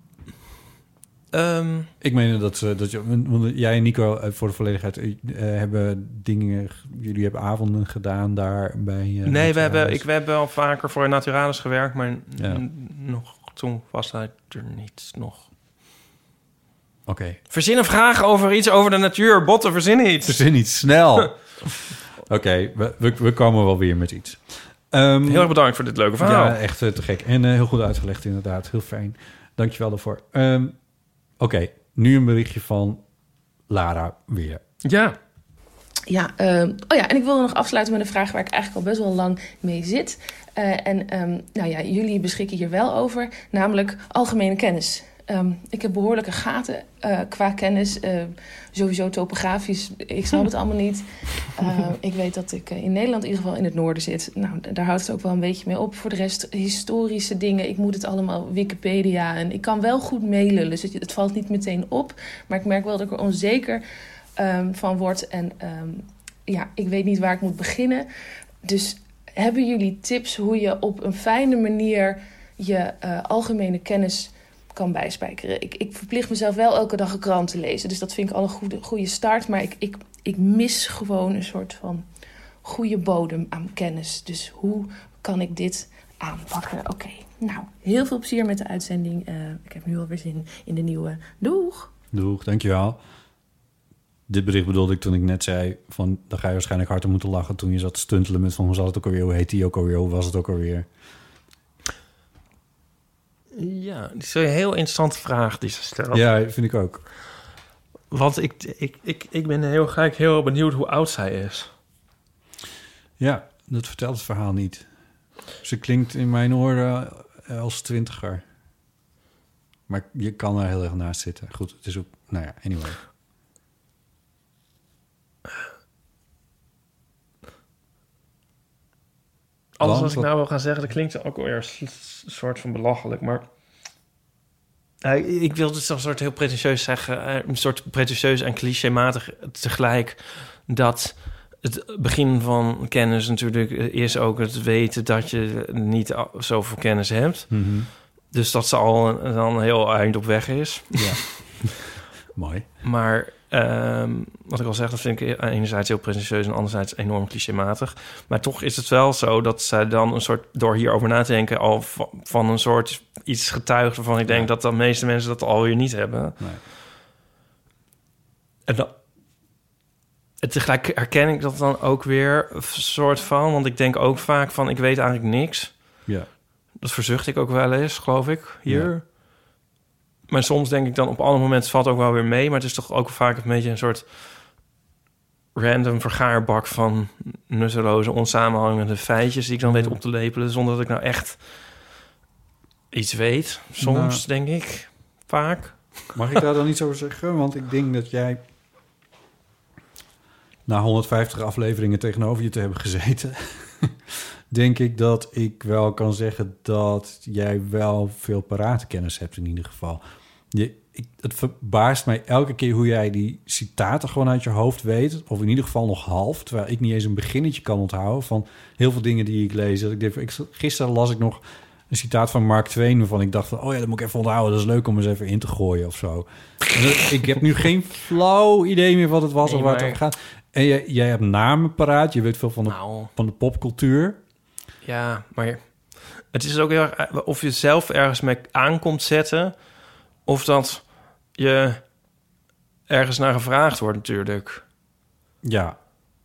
Ik meen dat jij en Nico voor de volledigheid hebben dingen... Jullie hebben avonden gedaan daar bij... nee, we hebben al vaker voor Naturalis gewerkt, maar toen was hij er niet nog. Oké. Verzin een vraag over iets over de natuur. Botte, verzin iets. Verzin iets, snel. Oké, we komen wel weer met iets. Heel erg bedankt voor dit leuke verhaal. Ja, echt te gek. En heel goed uitgelegd inderdaad. Heel fijn. Dankjewel daarvoor. Oké, nu een berichtje van Lara weer. Ja. Ja, en ik wilde nog afsluiten met een vraag waar ik eigenlijk al best wel lang mee zit. Jullie beschikken hier wel over, namelijk algemene kennis. Ik heb behoorlijke gaten qua kennis. Sowieso topografisch, ik snap het allemaal niet. Ik weet dat ik in Nederland in ieder geval in het noorden zit. Nou, daar houdt het ook wel een beetje mee op. Voor de rest, historische dingen, ik moet het allemaal Wikipedia. En ik kan wel goed mailen, dus het valt niet meteen op. Maar ik merk wel dat ik er onzeker van word. En ik weet niet waar ik moet beginnen. Dus hebben jullie tips hoe je op een fijne manier je algemene kennis kan bijspijkeren? Ik verplicht mezelf wel elke dag een krant te lezen. Dus dat vind ik al een goede start. Maar ik mis gewoon een soort van goede bodem aan kennis. Dus hoe kan ik dit aanpakken? Oké, nou, heel veel plezier met de uitzending. Ik heb nu alweer zin in de nieuwe. Doeg! Doeg, dankjewel. Dit bericht bedoelde ik toen ik net zei van... dan ga je waarschijnlijk harder moeten lachen toen je zat te stuntelen met van... hoe zat het ook alweer, hoe heet die ook alweer, hoe was het ook alweer? Ja, dat is een heel interessante vraag die ze stelt. Ja, vind ik ook. Want ik ben heel benieuwd hoe oud zij is. Ja, dat vertelt het verhaal niet. Ze klinkt in mijn oren als 20er. Maar je kan er heel erg naast zitten. Goed, het is ook... Nou ja, anyway. Alles wat ik nou wil gaan zeggen, dat klinkt ook weer een soort van belachelijk. Maar ik wil het een soort heel pretentieus zeggen. Een soort pretentieus en clichématig tegelijk. Dat het begin van kennis natuurlijk is ook het weten dat je niet zoveel kennis hebt. Mm-hmm. Dus dat ze al dan heel eind op weg is. Ja, mooi. Maar wat ik al zeg, dat vind ik enerzijds heel pretentieus en anderzijds enorm clichématig. Maar toch is het wel zo dat zij dan een soort, door hierover na te denken, al van een soort iets getuigt waarvan ik denk dat de meeste mensen dat alweer niet hebben. Nee. En tegelijk herken ik dat dan ook weer een soort van, want ik denk ook vaak van, ik weet eigenlijk niks. Ja. Dat verzucht ik ook wel eens, geloof ik, hier. Ja. Maar soms denk ik dan op andere momenten valt ook wel weer mee. Maar het is toch ook vaak een beetje een soort random vergaarbak van nutteloze, onsamenhangende feitjes die ik dan weet op te lepelen, zonder dat ik nou echt iets weet. Soms, denk ik. Vaak. Mag ik daar dan iets over zeggen? Want ik denk dat jij na 150 afleveringen tegenover je te hebben gezeten, denk ik dat ik wel kan zeggen dat jij wel veel paratenkennis hebt in ieder geval. Het verbaast mij elke keer hoe jij die citaten gewoon uit je hoofd weet, of in ieder geval nog half, terwijl ik niet eens een beginnetje kan onthouden van heel veel dingen die ik lees. Dat ik denk, gisteren las ik nog een citaat van Mark Twain waarvan ik dacht, oh ja, dat moet ik even onthouden. Dat is leuk om eens even in te gooien of zo. Ik heb nu geen flauw idee meer wat het was of waar het over gaat. En jij hebt namen paraat, je weet veel van de popcultuur. Ja, maar het is ook heel erg of je zelf ergens mee aankomt zetten, of dat je ergens naar gevraagd wordt natuurlijk. Ja.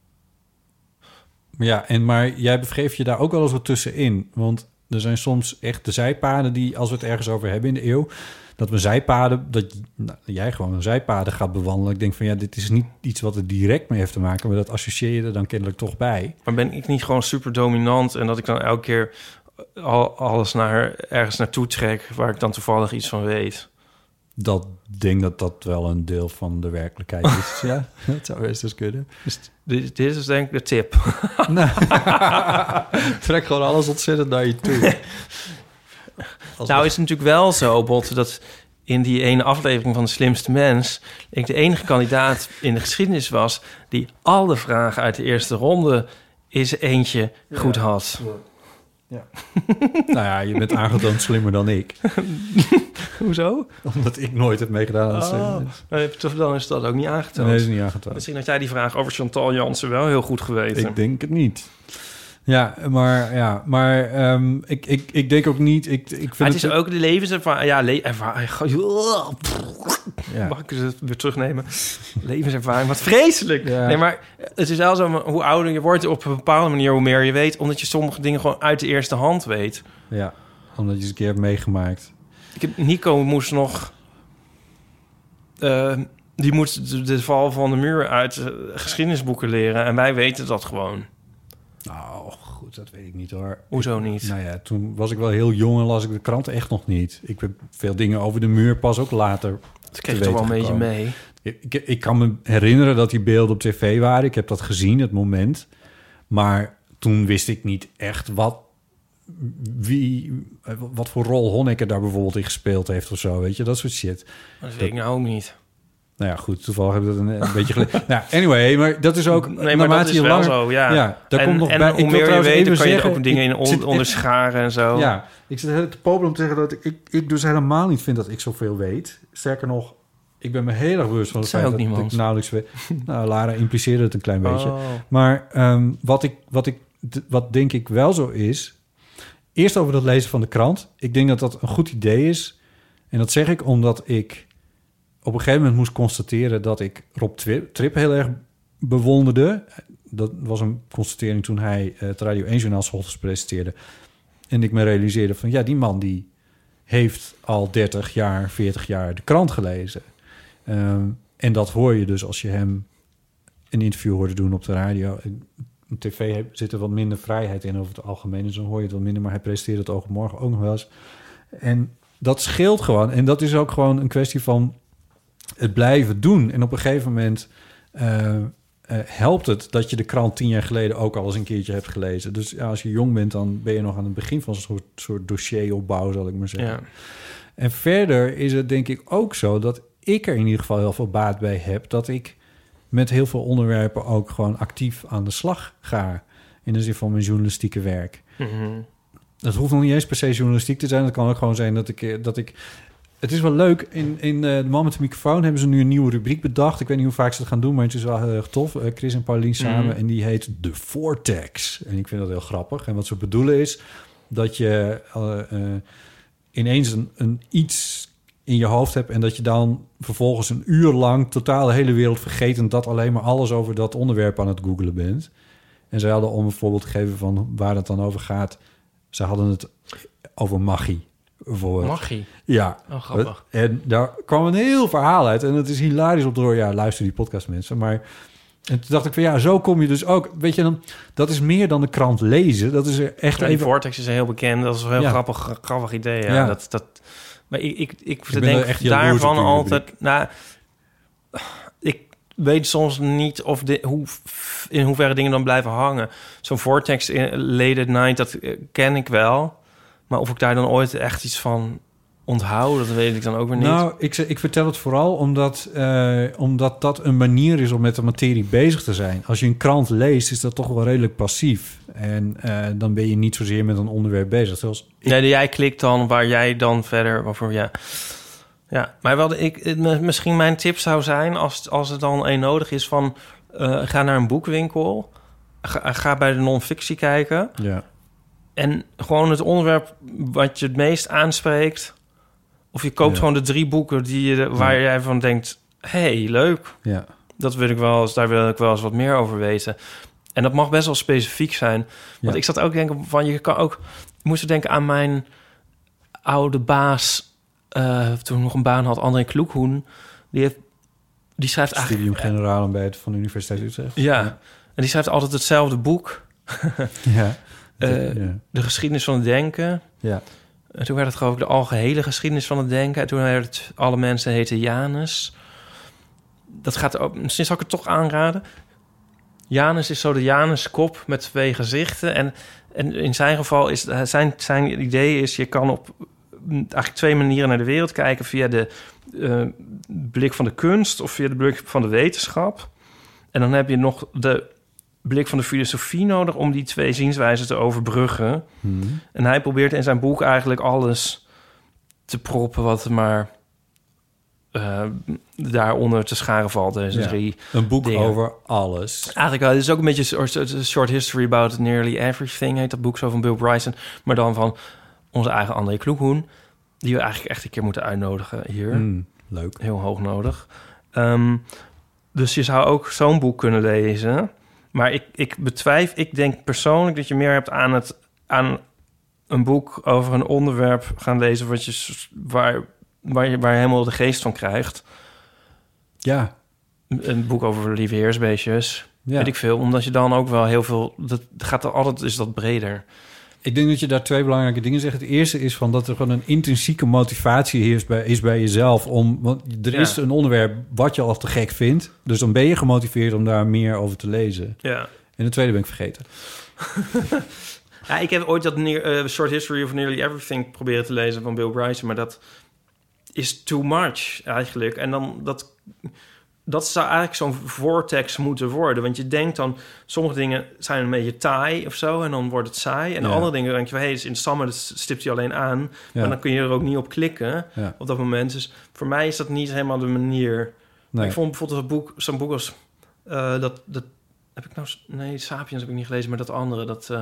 Maar jij begeeft je daar ook wel eens wat tussenin. Want er zijn soms echt de zijpaden die, als we het ergens over hebben in de eeuw, dat we zijpaden, jij gewoon zijpaden gaat bewandelen. Ik denk van dit is niet iets wat er direct mee heeft te maken, maar dat associeer je er dan kennelijk toch bij. Maar ben ik niet gewoon super dominant en dat ik dan elke keer alles ergens naartoe trek waar ik dan toevallig iets van weet? dat denk dat wel een deel van de werkelijkheid is. Ja, dat zou best eens kunnen. Dus dit is denk ik de tip. Nou, trek gewoon alles ontzettend naar je toe. Nou is het natuurlijk wel zo, Botte, dat in die ene aflevering van De Slimste Mens ik de enige kandidaat in de geschiedenis was die alle vragen uit de eerste ronde is eentje goed had. Ja. Nou ja, je bent aangetoond slimmer dan ik. Hoezo? Omdat ik nooit heb meegedaan aan Slimste Mens. Dan is dat ook niet aangetoond. Nee, is niet aangetoond. Misschien had jij die vraag over Chantal Jansen wel heel goed geweten. Ik denk het niet. Ja, maar ik denk ook niet... Ik vind het is ook de levenservaring... Mag ik het weer terugnemen? Levenservaring, wat vreselijk. Ja. Nee, maar het is wel zo... Hoe ouder je wordt, op een bepaalde manier... hoe meer je weet, omdat je sommige dingen gewoon uit de eerste hand weet. Ja, omdat je ze een keer hebt meegemaakt. Nico moest nog... die moest de val van de muur uit geschiedenisboeken leren. En wij weten dat gewoon. Nou, goed, dat weet ik niet hoor. Hoezo niet? Nou ja, toen was ik wel heel jong en las ik de krant echt nog niet. Ik heb veel dingen over de muur pas ook later. Dat kreeg je toch wel een beetje mee. Ik kan me herinneren dat die beelden op tv waren. Ik heb dat gezien, het moment. Maar toen wist ik niet echt wat voor rol Honecker daar bijvoorbeeld in gespeeld heeft of zo. Weet je, dat soort shit. Dat weet ik nou ook niet. Nou ja, goed, toevallig heb ik dat een beetje geleden. Nou, anyway, maar dat is ook... Nee, maar dat is wel langer, zo, ja. Daar komt nog en bij. Hoe meer je weet, dan kan je er ook dingen in onderscharen en zo. Ja, ik zit heel te popelen om te zeggen dat ik dus helemaal niet vind dat ik zoveel weet. Sterker nog, ik ben me heel erg bewust van het feit dat ik nauwelijks weet. Nou, Lara impliceerde het een klein beetje. Maar wat denk ik wel zo is... Eerst over dat lezen van de krant. Ik denk dat dat een goed idee is. En dat zeg ik omdat ik... op een gegeven moment moest constateren dat ik Rob Trip heel erg bewonderde. Dat was een constatering toen hij het Radio 1-journaal 's ochtends presenteerde. En ik me realiseerde van, ja, die man die heeft al 30 jaar, 40 jaar de krant gelezen. En dat hoor je dus als je hem een interview hoorde doen op de radio. Op tv zit er wat minder vrijheid in over het algemeen. Dus dan hoor je het wat minder, maar hij presenteerde het Oog op Morgen ook nog wel eens. En dat scheelt gewoon. En dat is ook gewoon een kwestie van het blijven doen. En op een gegeven moment helpt het dat je de krant 10 jaar geleden ook al eens een keertje hebt gelezen. Dus ja, als je jong bent, dan ben je nog aan het begin van zo'n soort dossieropbouw, zal ik maar zeggen. Ja. En verder is het denk ik ook zo dat ik er in ieder geval heel veel baat bij heb, dat ik met heel veel onderwerpen ook gewoon actief aan de slag ga. In de zin van mijn journalistieke werk. Mm-hmm. Dat hoeft nog niet eens per se journalistiek te zijn. Dat kan ook gewoon zijn dat ik het is wel leuk. In De Man met de Microfoon hebben ze nu een nieuwe rubriek bedacht. Ik weet niet hoe vaak ze dat gaan doen, maar het is wel heel erg tof. Chris en Paulien samen. En die heet The Vortex. En ik vind dat heel grappig. En wat ze bedoelen is dat je ineens een iets in je hoofd hebt en dat je dan vervolgens een uur lang totaal de hele wereld vergeet en dat alleen maar alles over dat onderwerp aan het googlen bent. En ze hadden, om een voorbeeld te geven van waar het dan over gaat, ze hadden het over magie. Magie? Ja. Oh, grappig. En daar kwam een heel verhaal uit. En het is hilarisch op door. Ja, luister die podcast, mensen. Maar en toen dacht ik van ja, zo kom je dus ook. Weet je, dan, dat is meer dan de krant lezen. Dat is er echt ja, die Vortex is heel bekend. Dat is een heel grappig idee. Ja. Ja. Maar ik denk echt daarvan altijd. Nou, ik weet soms niet of in hoeverre dingen dan blijven hangen. Zo'n Vortex in Late at Night, dat ken ik wel. Maar of ik daar dan ooit echt iets van onthoud, dat weet ik dan ook weer niet. Nou, ik vertel het vooral omdat dat een manier is om met de materie bezig te zijn. Als je een krant leest, is dat toch wel redelijk passief. En dan ben je niet zozeer met een onderwerp bezig. Zoals nee, jij klikt dan waar jij dan verder... Waarvoor, ja, maar misschien mijn tip zou zijn, als het dan een nodig is, van ga naar een boekwinkel. Ga bij de non-fictie kijken. Ja. En gewoon het onderwerp wat je het meest aanspreekt. Of je koopt gewoon de 3 boeken waar jij van denkt, hey, leuk. Ja. Dat wil ik daar wil ik wel eens wat meer over weten. En dat mag best wel specifiek zijn. Want ik zat ook denken van, je kan ook... moest denken aan mijn oude baas, toen ik nog een baan had, André Kloekhoen. Die schrijft eigenlijk... Studium generaal van de Universiteit Utrecht. Ja, en die schrijft altijd hetzelfde boek. Ja. De geschiedenis van het denken. Ja. En toen werd het geloof ik de algehele geschiedenis van het denken. En toen werd het alle mensen heten Janus. Dat gaat ook, misschien zal ik het toch aanraden. Janus is zo de Januskop met 2 gezichten. En in zijn geval is zijn idee is, je kan op eigenlijk 2 manieren naar de wereld kijken. Via de blik van de kunst of via de blik van de wetenschap. En dan heb je nog de blik van de filosofie nodig om die 2 zienswijzen te overbruggen. En hij probeert in zijn boek eigenlijk alles te proppen wat er maar daaronder te scharen valt. Deze 3 Een boek dingen. over alles. Eigenlijk, het is ook een beetje een short history about nearly everything, heet dat boek zo van Bill Bryson. Maar dan van onze eigen André Kloekhoen, die we eigenlijk echt een keer moeten uitnodigen hier. Leuk. Heel hoog nodig. Dus je zou ook zo'n boek kunnen lezen. Maar ik denk persoonlijk dat je meer hebt aan een boek over een onderwerp gaan lezen waar je helemaal de geest van krijgt. Ja. Een boek over lieve heersbeestjes. Ja. Weet ik veel. Omdat je dan ook wel heel veel... Dat gaat er altijd, is dat breder. Ik denk dat je daar 2 belangrijke dingen zegt. Het eerste is van dat er gewoon een intrinsieke motivatie is bij jezelf. Want er is een onderwerp wat je al te gek vindt. Dus dan ben je gemotiveerd om daar meer over te lezen. Ja. En de tweede ben ik vergeten. Ja, ik heb ooit dat Short History of Nearly Everything proberen te lezen van Bill Bryson. Maar dat is too much eigenlijk. En dan dat zou eigenlijk zo'n vortex moeten worden. Want je denkt dan, sommige dingen zijn een beetje taai of zo, en dan wordt het saai. En andere dingen denk je, hey, is interessant, maar dat stipt je alleen aan. Ja. Maar dan kun je er ook niet op klikken op dat moment. Dus voor mij is dat niet helemaal de manier. Nee. Ik vond bijvoorbeeld zo'n boek als dat heb ik nou... Nee, Sapiens heb ik niet gelezen, maar dat andere, dat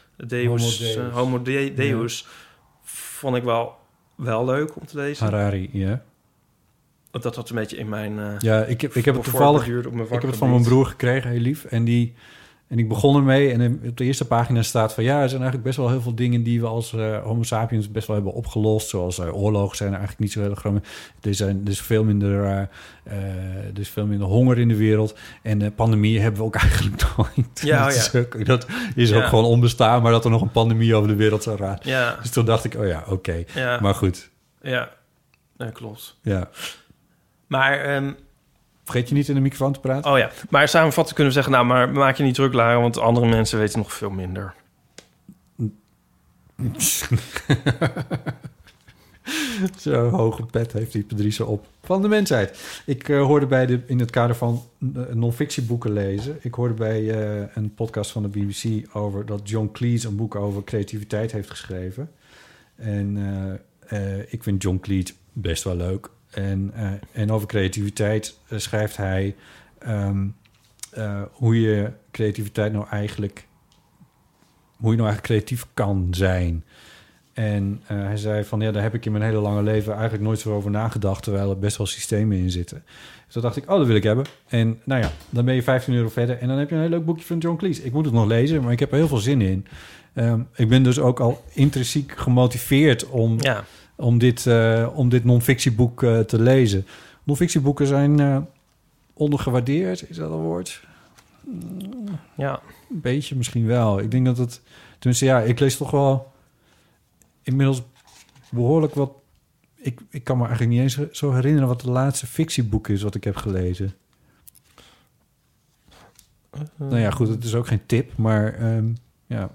Homo Deus vond ik wel leuk om te lezen. Harari, ja. Dat had een beetje in mijn... ik heb het toevallig... Ik heb het van mijn broer gekregen, heel lief. En ik begon ermee. En op de eerste pagina staat van... Ja, er zijn eigenlijk best wel heel veel dingen die we als Homo sapiens best wel hebben opgelost. Zoals oorlogen zijn er eigenlijk niet zo heel groot. Er is veel minder honger in de wereld. En pandemieën hebben we ook eigenlijk nooit. Dat is ook gewoon onbestaan. Maar dat er nog een pandemie over de wereld zou raken. Ja. Dus toen dacht ik, oké. Ja. Maar goed. Ja, klopt. Ja. Maar... Vergeet je niet in de microfoon te praten? Oh ja, maar samenvattend kunnen we zeggen... maar maak je niet druk, Lara, want andere mensen weten nog veel minder. Zo'n hoge pet heeft die Patrice op van de mensheid. Ik hoorde in het kader van non-fictieboeken lezen... Ik hoorde bij een podcast van de BBC over dat John Cleese een boek over creativiteit heeft geschreven. En ik vind John Cleese best wel leuk... En over creativiteit schrijft hij hoe je creativiteit nou eigenlijk creatief kan zijn. En hij zei van daar heb ik in mijn hele lange leven eigenlijk nooit zo over nagedacht, terwijl er best wel systemen in zitten. Dus toen dacht ik, dat wil ik hebben. En dan ben je €15 verder en dan heb je een heel leuk boekje van John Cleese. Ik moet het nog lezen, maar ik heb er heel veel zin in. Ik ben dus ook al intrinsiek gemotiveerd om dit non-fictieboek te lezen. Non-fictieboeken zijn ondergewaardeerd, is dat een woord? Ja. Een beetje misschien wel. Ik denk dat het... Tenminste, ik lees toch wel inmiddels behoorlijk wat... Ik kan me eigenlijk niet eens zo herinneren wat de laatste fictieboek is wat ik heb gelezen. Goed, het is ook geen tip, maar ja.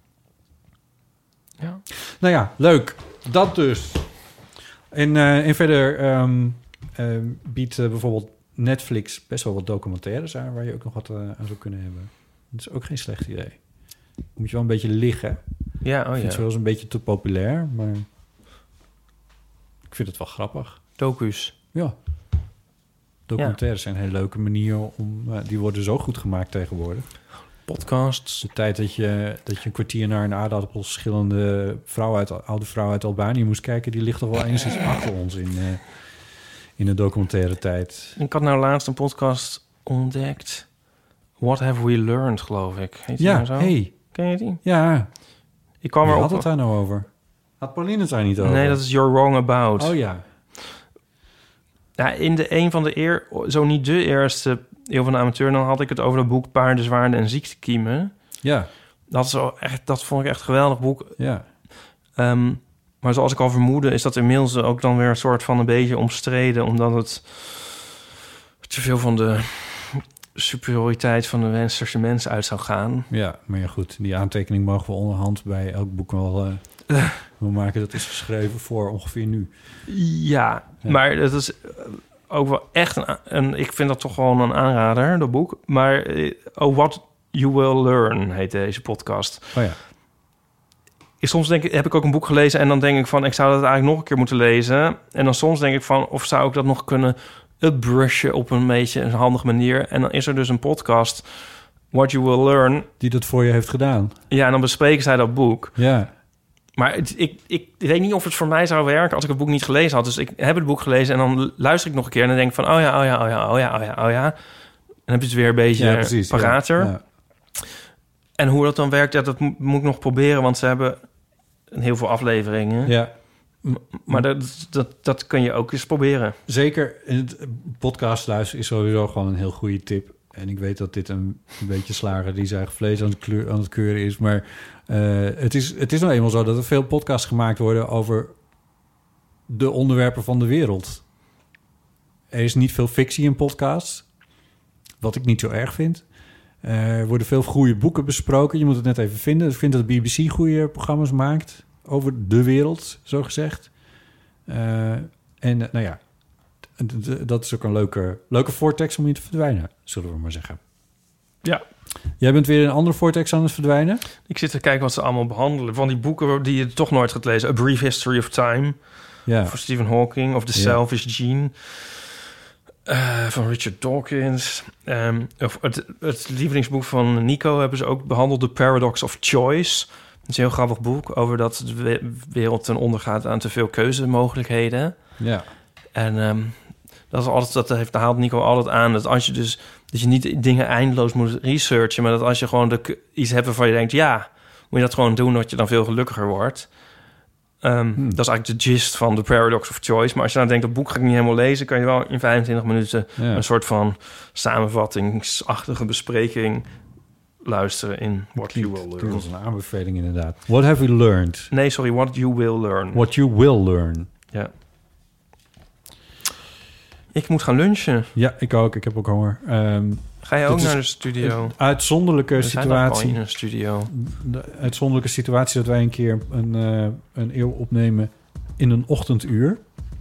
Ja. Leuk. Dat dus. En verder biedt bijvoorbeeld Netflix best wel wat documentaires aan... waar je ook nog wat aan zou kunnen hebben. Dat is ook geen slecht idee. Moet je wel een beetje liggen. Ja, Ik vind het wel eens een beetje te populair, maar... Ik vind het wel grappig. Docus. Ja. Documentaires zijn een hele leuke manier om... die worden zo goed gemaakt tegenwoordig. Podcasts. De tijd dat je een kwartier naar een aardappelschillende oude vrouw uit Albanië moest kijken... die ligt toch wel enigszins achter ons in de documentaire tijd. Ik had nou laatst een podcast ontdekt. What Have We Learned, geloof ik. Heet die nou zo? Hey. Ken je die? Ja. Ik kwam Wie had het daar nou over? Had Pauline het daar niet over? Nee, dat is You're Wrong About. Oh ja. Ja, in een van de zo niet de eerste Eeuw van de Amateur... dan had ik het over het boek Paarden, Zwaarden en Ziektekiemen. Ja. Dat vond ik echt een geweldig boek. Ja. Maar zoals ik al vermoedde, is dat inmiddels ook dan weer een soort van een beetje omstreden, omdat het te veel van de superioriteit van de westerse mens uit zou gaan. Ja, maar ja goed, die aantekening mogen we onderhand bij elk boek wel we maken. Dat is geschreven voor ongeveer nu. Ja, maar dat is ook wel echt ik vind dat toch gewoon een aanrader, dat boek. Maar What You Will Learn heet deze podcast. Oh ja. Soms heb ik ook een boek gelezen en dan denk ik van, ik zou dat eigenlijk nog een keer moeten lezen. En dan soms denk ik van, of zou ik dat nog kunnen upbrushen op een beetje een handige manier. En dan is er dus een podcast, What You Will Learn, die dat voor je heeft gedaan. Ja, en dan bespreken zij dat boek. Ja. Maar ik weet niet of het voor mij zou werken als ik het boek niet gelezen had. Dus ik heb het boek gelezen en dan luister ik nog een keer en dan denk ik van, oh ja. Dan heb je het weer een beetje parater. Ja. En hoe dat dan werkt, dat moet ik nog proberen, want ze hebben heel veel afleveringen. Ja. Maar dat kun je ook eens proberen. Zeker. In het podcast luisteren is sowieso gewoon een heel goede tip. En ik weet dat dit een beetje slager die zijn vlees aan het keuren is. Maar het is nou eenmaal zo dat er veel podcasts gemaakt worden over de onderwerpen van de wereld. Er is niet veel fictie in podcasts, wat ik niet zo erg vind. Er worden veel goede boeken besproken. Je moet het net even vinden. Ik vind dat de BBC goede programma's maakt over de wereld, zo gezegd. En nou ja, dat is ook een leuke vortex om in te verdwijnen, zullen we maar zeggen. Ja. Jij bent weer in een andere vortex aan het verdwijnen? Ik zit te kijken wat ze allemaal behandelen. Van die boeken die je toch nooit gaat lezen. A Brief History of Time. Ja. Van Stephen Hawking. Of The Selfish Gene. Van Richard Dawkins. Of het lievelingsboek van Nico hebben ze ook behandeld. The Paradox of Choice. Dat is een heel grappig boek over dat de wereld ten onder gaat aan te veel keuzemogelijkheden. Ja. En dat haalt Nico altijd aan. Dat als je dus dat je niet dingen eindeloos moet researchen, maar dat als je gewoon iets hebt waarvan je denkt, ja, moet je dat gewoon doen, dat je dan veel gelukkiger wordt. Dat is eigenlijk de gist van The Paradox of Choice. Maar als je dan denkt, dat boek ga ik niet helemaal lezen, kan je wel in 25 minuten een soort van samenvattingsachtige bespreking luisteren in What You Will Learn. Dat is een aanbeveling inderdaad. What have we learned? Nee, sorry, What You Will Learn. What You Will Learn. Ja. Ik moet gaan lunchen. Ja, ik ook. Ik heb ook honger. Ga je ook naar de studio? Een uitzonderlijke situatie. In een studio. De uitzonderlijke situatie dat wij een keer een eeuw opnemen in een ochtenduur.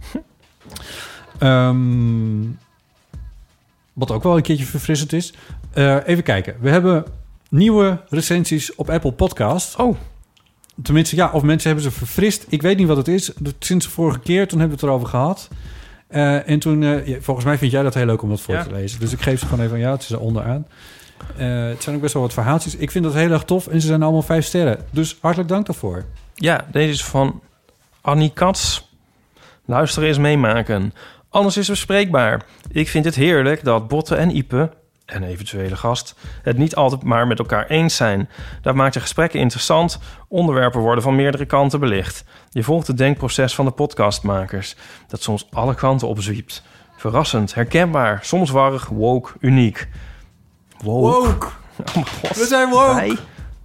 Wat ook wel een keertje verfrissend is. Even kijken. We hebben nieuwe recensies op Apple Podcast. Oh. Tenminste, ja, of mensen hebben ze verfrist. Ik weet niet wat het is. Sinds de vorige keer, toen hebben we het erover gehad. En toen, volgens mij vind jij dat heel leuk om dat voor te lezen. Dus ik geef ze gewoon even aan jou. Het is er onderaan. Het zijn ook best wel wat verhaaltjes. Ik vind dat heel erg tof. En ze zijn allemaal 5 sterren. Dus hartelijk dank daarvoor. Ja, deze is van Annie Katz. Luisteren is meemaken. Alles is bespreekbaar. Ik vind het heerlijk dat Botte en Ipe, en eventuele gast, het niet altijd maar met elkaar eens zijn. Dat maakt de gesprekken interessant. Onderwerpen worden van meerdere kanten belicht. Je volgt het denkproces van de podcastmakers, dat soms alle kanten opzwiept. Verrassend, herkenbaar, soms warrig, woke, uniek. Woke. Oh mijn god. We zijn woke.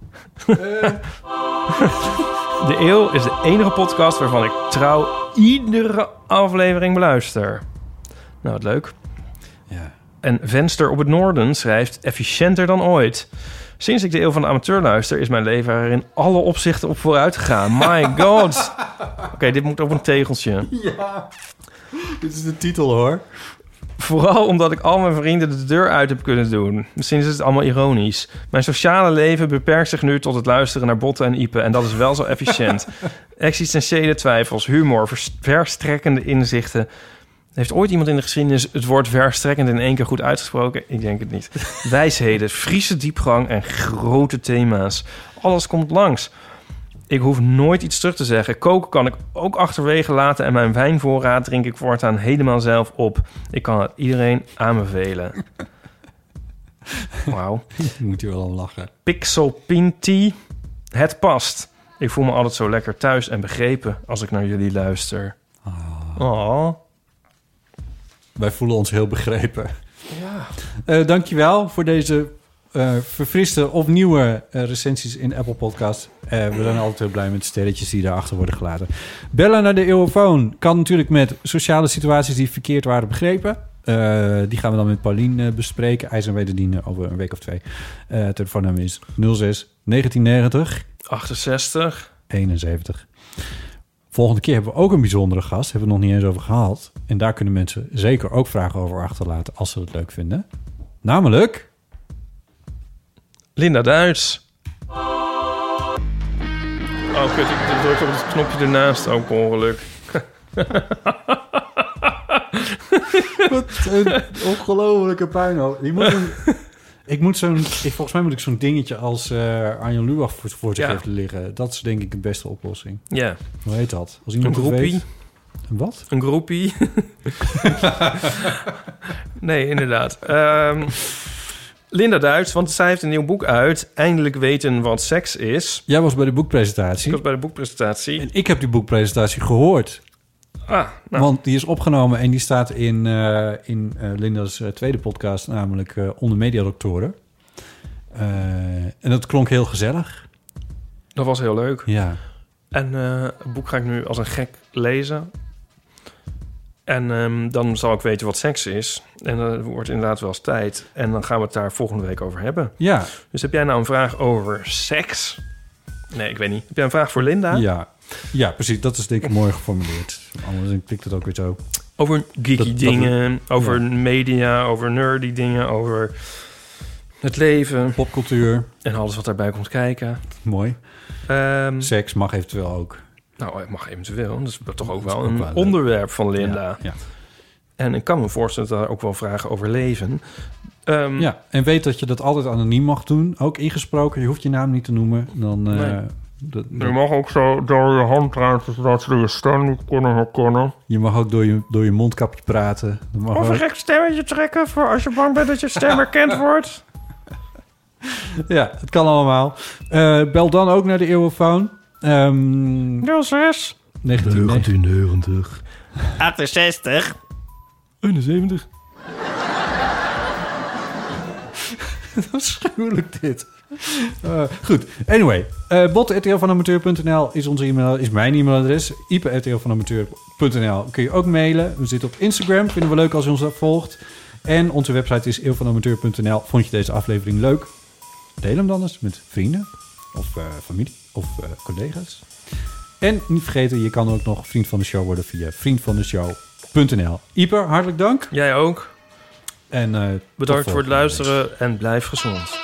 De Eeuw is de enige podcast waarvan ik trouw iedere aflevering beluister. Nou, wat leuk. Ja. En Venster op het Noorden schrijft efficiënter dan ooit. Sinds ik de Eeuw van de Amateur luister, is mijn leven er in alle opzichten op vooruit gegaan. My god. Oké, dit moet op een tegeltje. Ja, dit is de titel hoor. Vooral omdat ik al mijn vrienden de deur uit heb kunnen doen. Misschien is het allemaal ironisch. Mijn sociale leven beperkt zich nu tot het luisteren naar Botte en Ipe. En dat is wel zo efficiënt. Existentiële twijfels, humor, verstrekkende inzichten. Heeft ooit iemand in de geschiedenis het woord verstrekkend in 1 keer goed uitgesproken? Ik denk het niet. Wijsheden, Friese diepgang en grote thema's. Alles komt langs. Ik hoef nooit iets terug te zeggen. Koken kan ik ook achterwege laten en mijn wijnvoorraad drink ik voortaan helemaal zelf op. Ik kan het iedereen aanbevelen. Wauw. Moet je wel aan lachen. Pixel Pinty. Het past. Ik voel me altijd zo lekker thuis en begrepen als ik naar jullie luister. Oh. Wij voelen ons heel begrepen. Ja. Dankjewel voor deze verfriste of nieuwe recensies in Apple Podcast. We zijn altijd heel blij met de sterretjes die daarachter worden gelaten. Bellen naar de Eeuwofoon kan natuurlijk met sociale situaties die verkeerd waren begrepen. Die gaan we dan met Paulien bespreken. Eis en wederdienen over een week of 2. Telefoonnummer is 06 1990 68 71. Volgende keer hebben we ook een bijzondere gast. Hebben we het nog niet eens over gehad. En daar kunnen mensen zeker ook vragen over achterlaten als ze het leuk vinden. Namelijk... Linda Duits. Oh, kut, ik druk op het knopje ernaast ook per ongeluk. Wat een ongelofelijke puinhoop. Volgens mij moet ik zo'n dingetje als Arjen Lubach voor zich heeft liggen. Dat is denk ik de beste oplossing. Ja. Hoe heet dat? Als iemand een groepie. Weet, een wat? Een groepie. Nee, inderdaad. Linda Duits, want zij heeft een nieuw boek uit. Eindelijk weten wat seks is. Jij was bij de boekpresentatie. Ik was bij de boekpresentatie. En ik heb die boekpresentatie gehoord. Nou. Want die is opgenomen en die staat in Linda's tweede podcast, namelijk Onder Mediadoktoren. En dat klonk heel gezellig. Dat was heel leuk. Ja. En het boek ga ik nu als een gek lezen. En dan zal ik weten wat seks is. En dat wordt inderdaad wel eens tijd. En dan gaan we het daar volgende week over hebben. Ja. Dus heb jij nou een vraag over seks? Nee, ik weet niet. Heb jij een vraag voor Linda? Ja, precies. Dat is denk ik mooi geformuleerd. Anders klinkt het ook weer zo. Over geeky dingen, over media, over nerdy dingen, over het leven. Popcultuur. En alles wat daarbij komt kijken. Mooi. Seks mag eventueel ook. Nou, het mag eventueel. Dat is toch ook wel een onderwerp van Linda. Ja. En ik kan me voorstellen dat daar ook wel vragen over leven. En weet dat je dat altijd anoniem mag doen. Ook ingesproken. Je hoeft je naam niet te noemen. Dan... Je mag ook zo door je hand praten, zodat ze je stem niet kunnen herkennen. Je mag ook door je mondkapje praten. Of een gek stemmetje trekken voor als je bang bent dat je stem herkend wordt. Ja, het kan allemaal. Bel dan ook naar de Eeuwofoon. 06 1990 68 71. Afschuwelijk dit. Goed, anyway. bot@rtlvanamateur.nl is onze e-mail, is mijn e-mailadres. ipe@rtlvanamateur.nl kun je ook mailen. We zitten op Instagram. Vinden we leuk als je ons daar volgt. En onze website is eeuwvanamateur.nl. Vond je deze aflevering leuk? Deel hem dan eens met vrienden of familie of collega's. En niet vergeten, je kan ook nog vriend van de show worden via vriendvandeshow.nl. Ieper, hartelijk dank. Jij ook. En bedankt voor het luisteren en blijf gezond.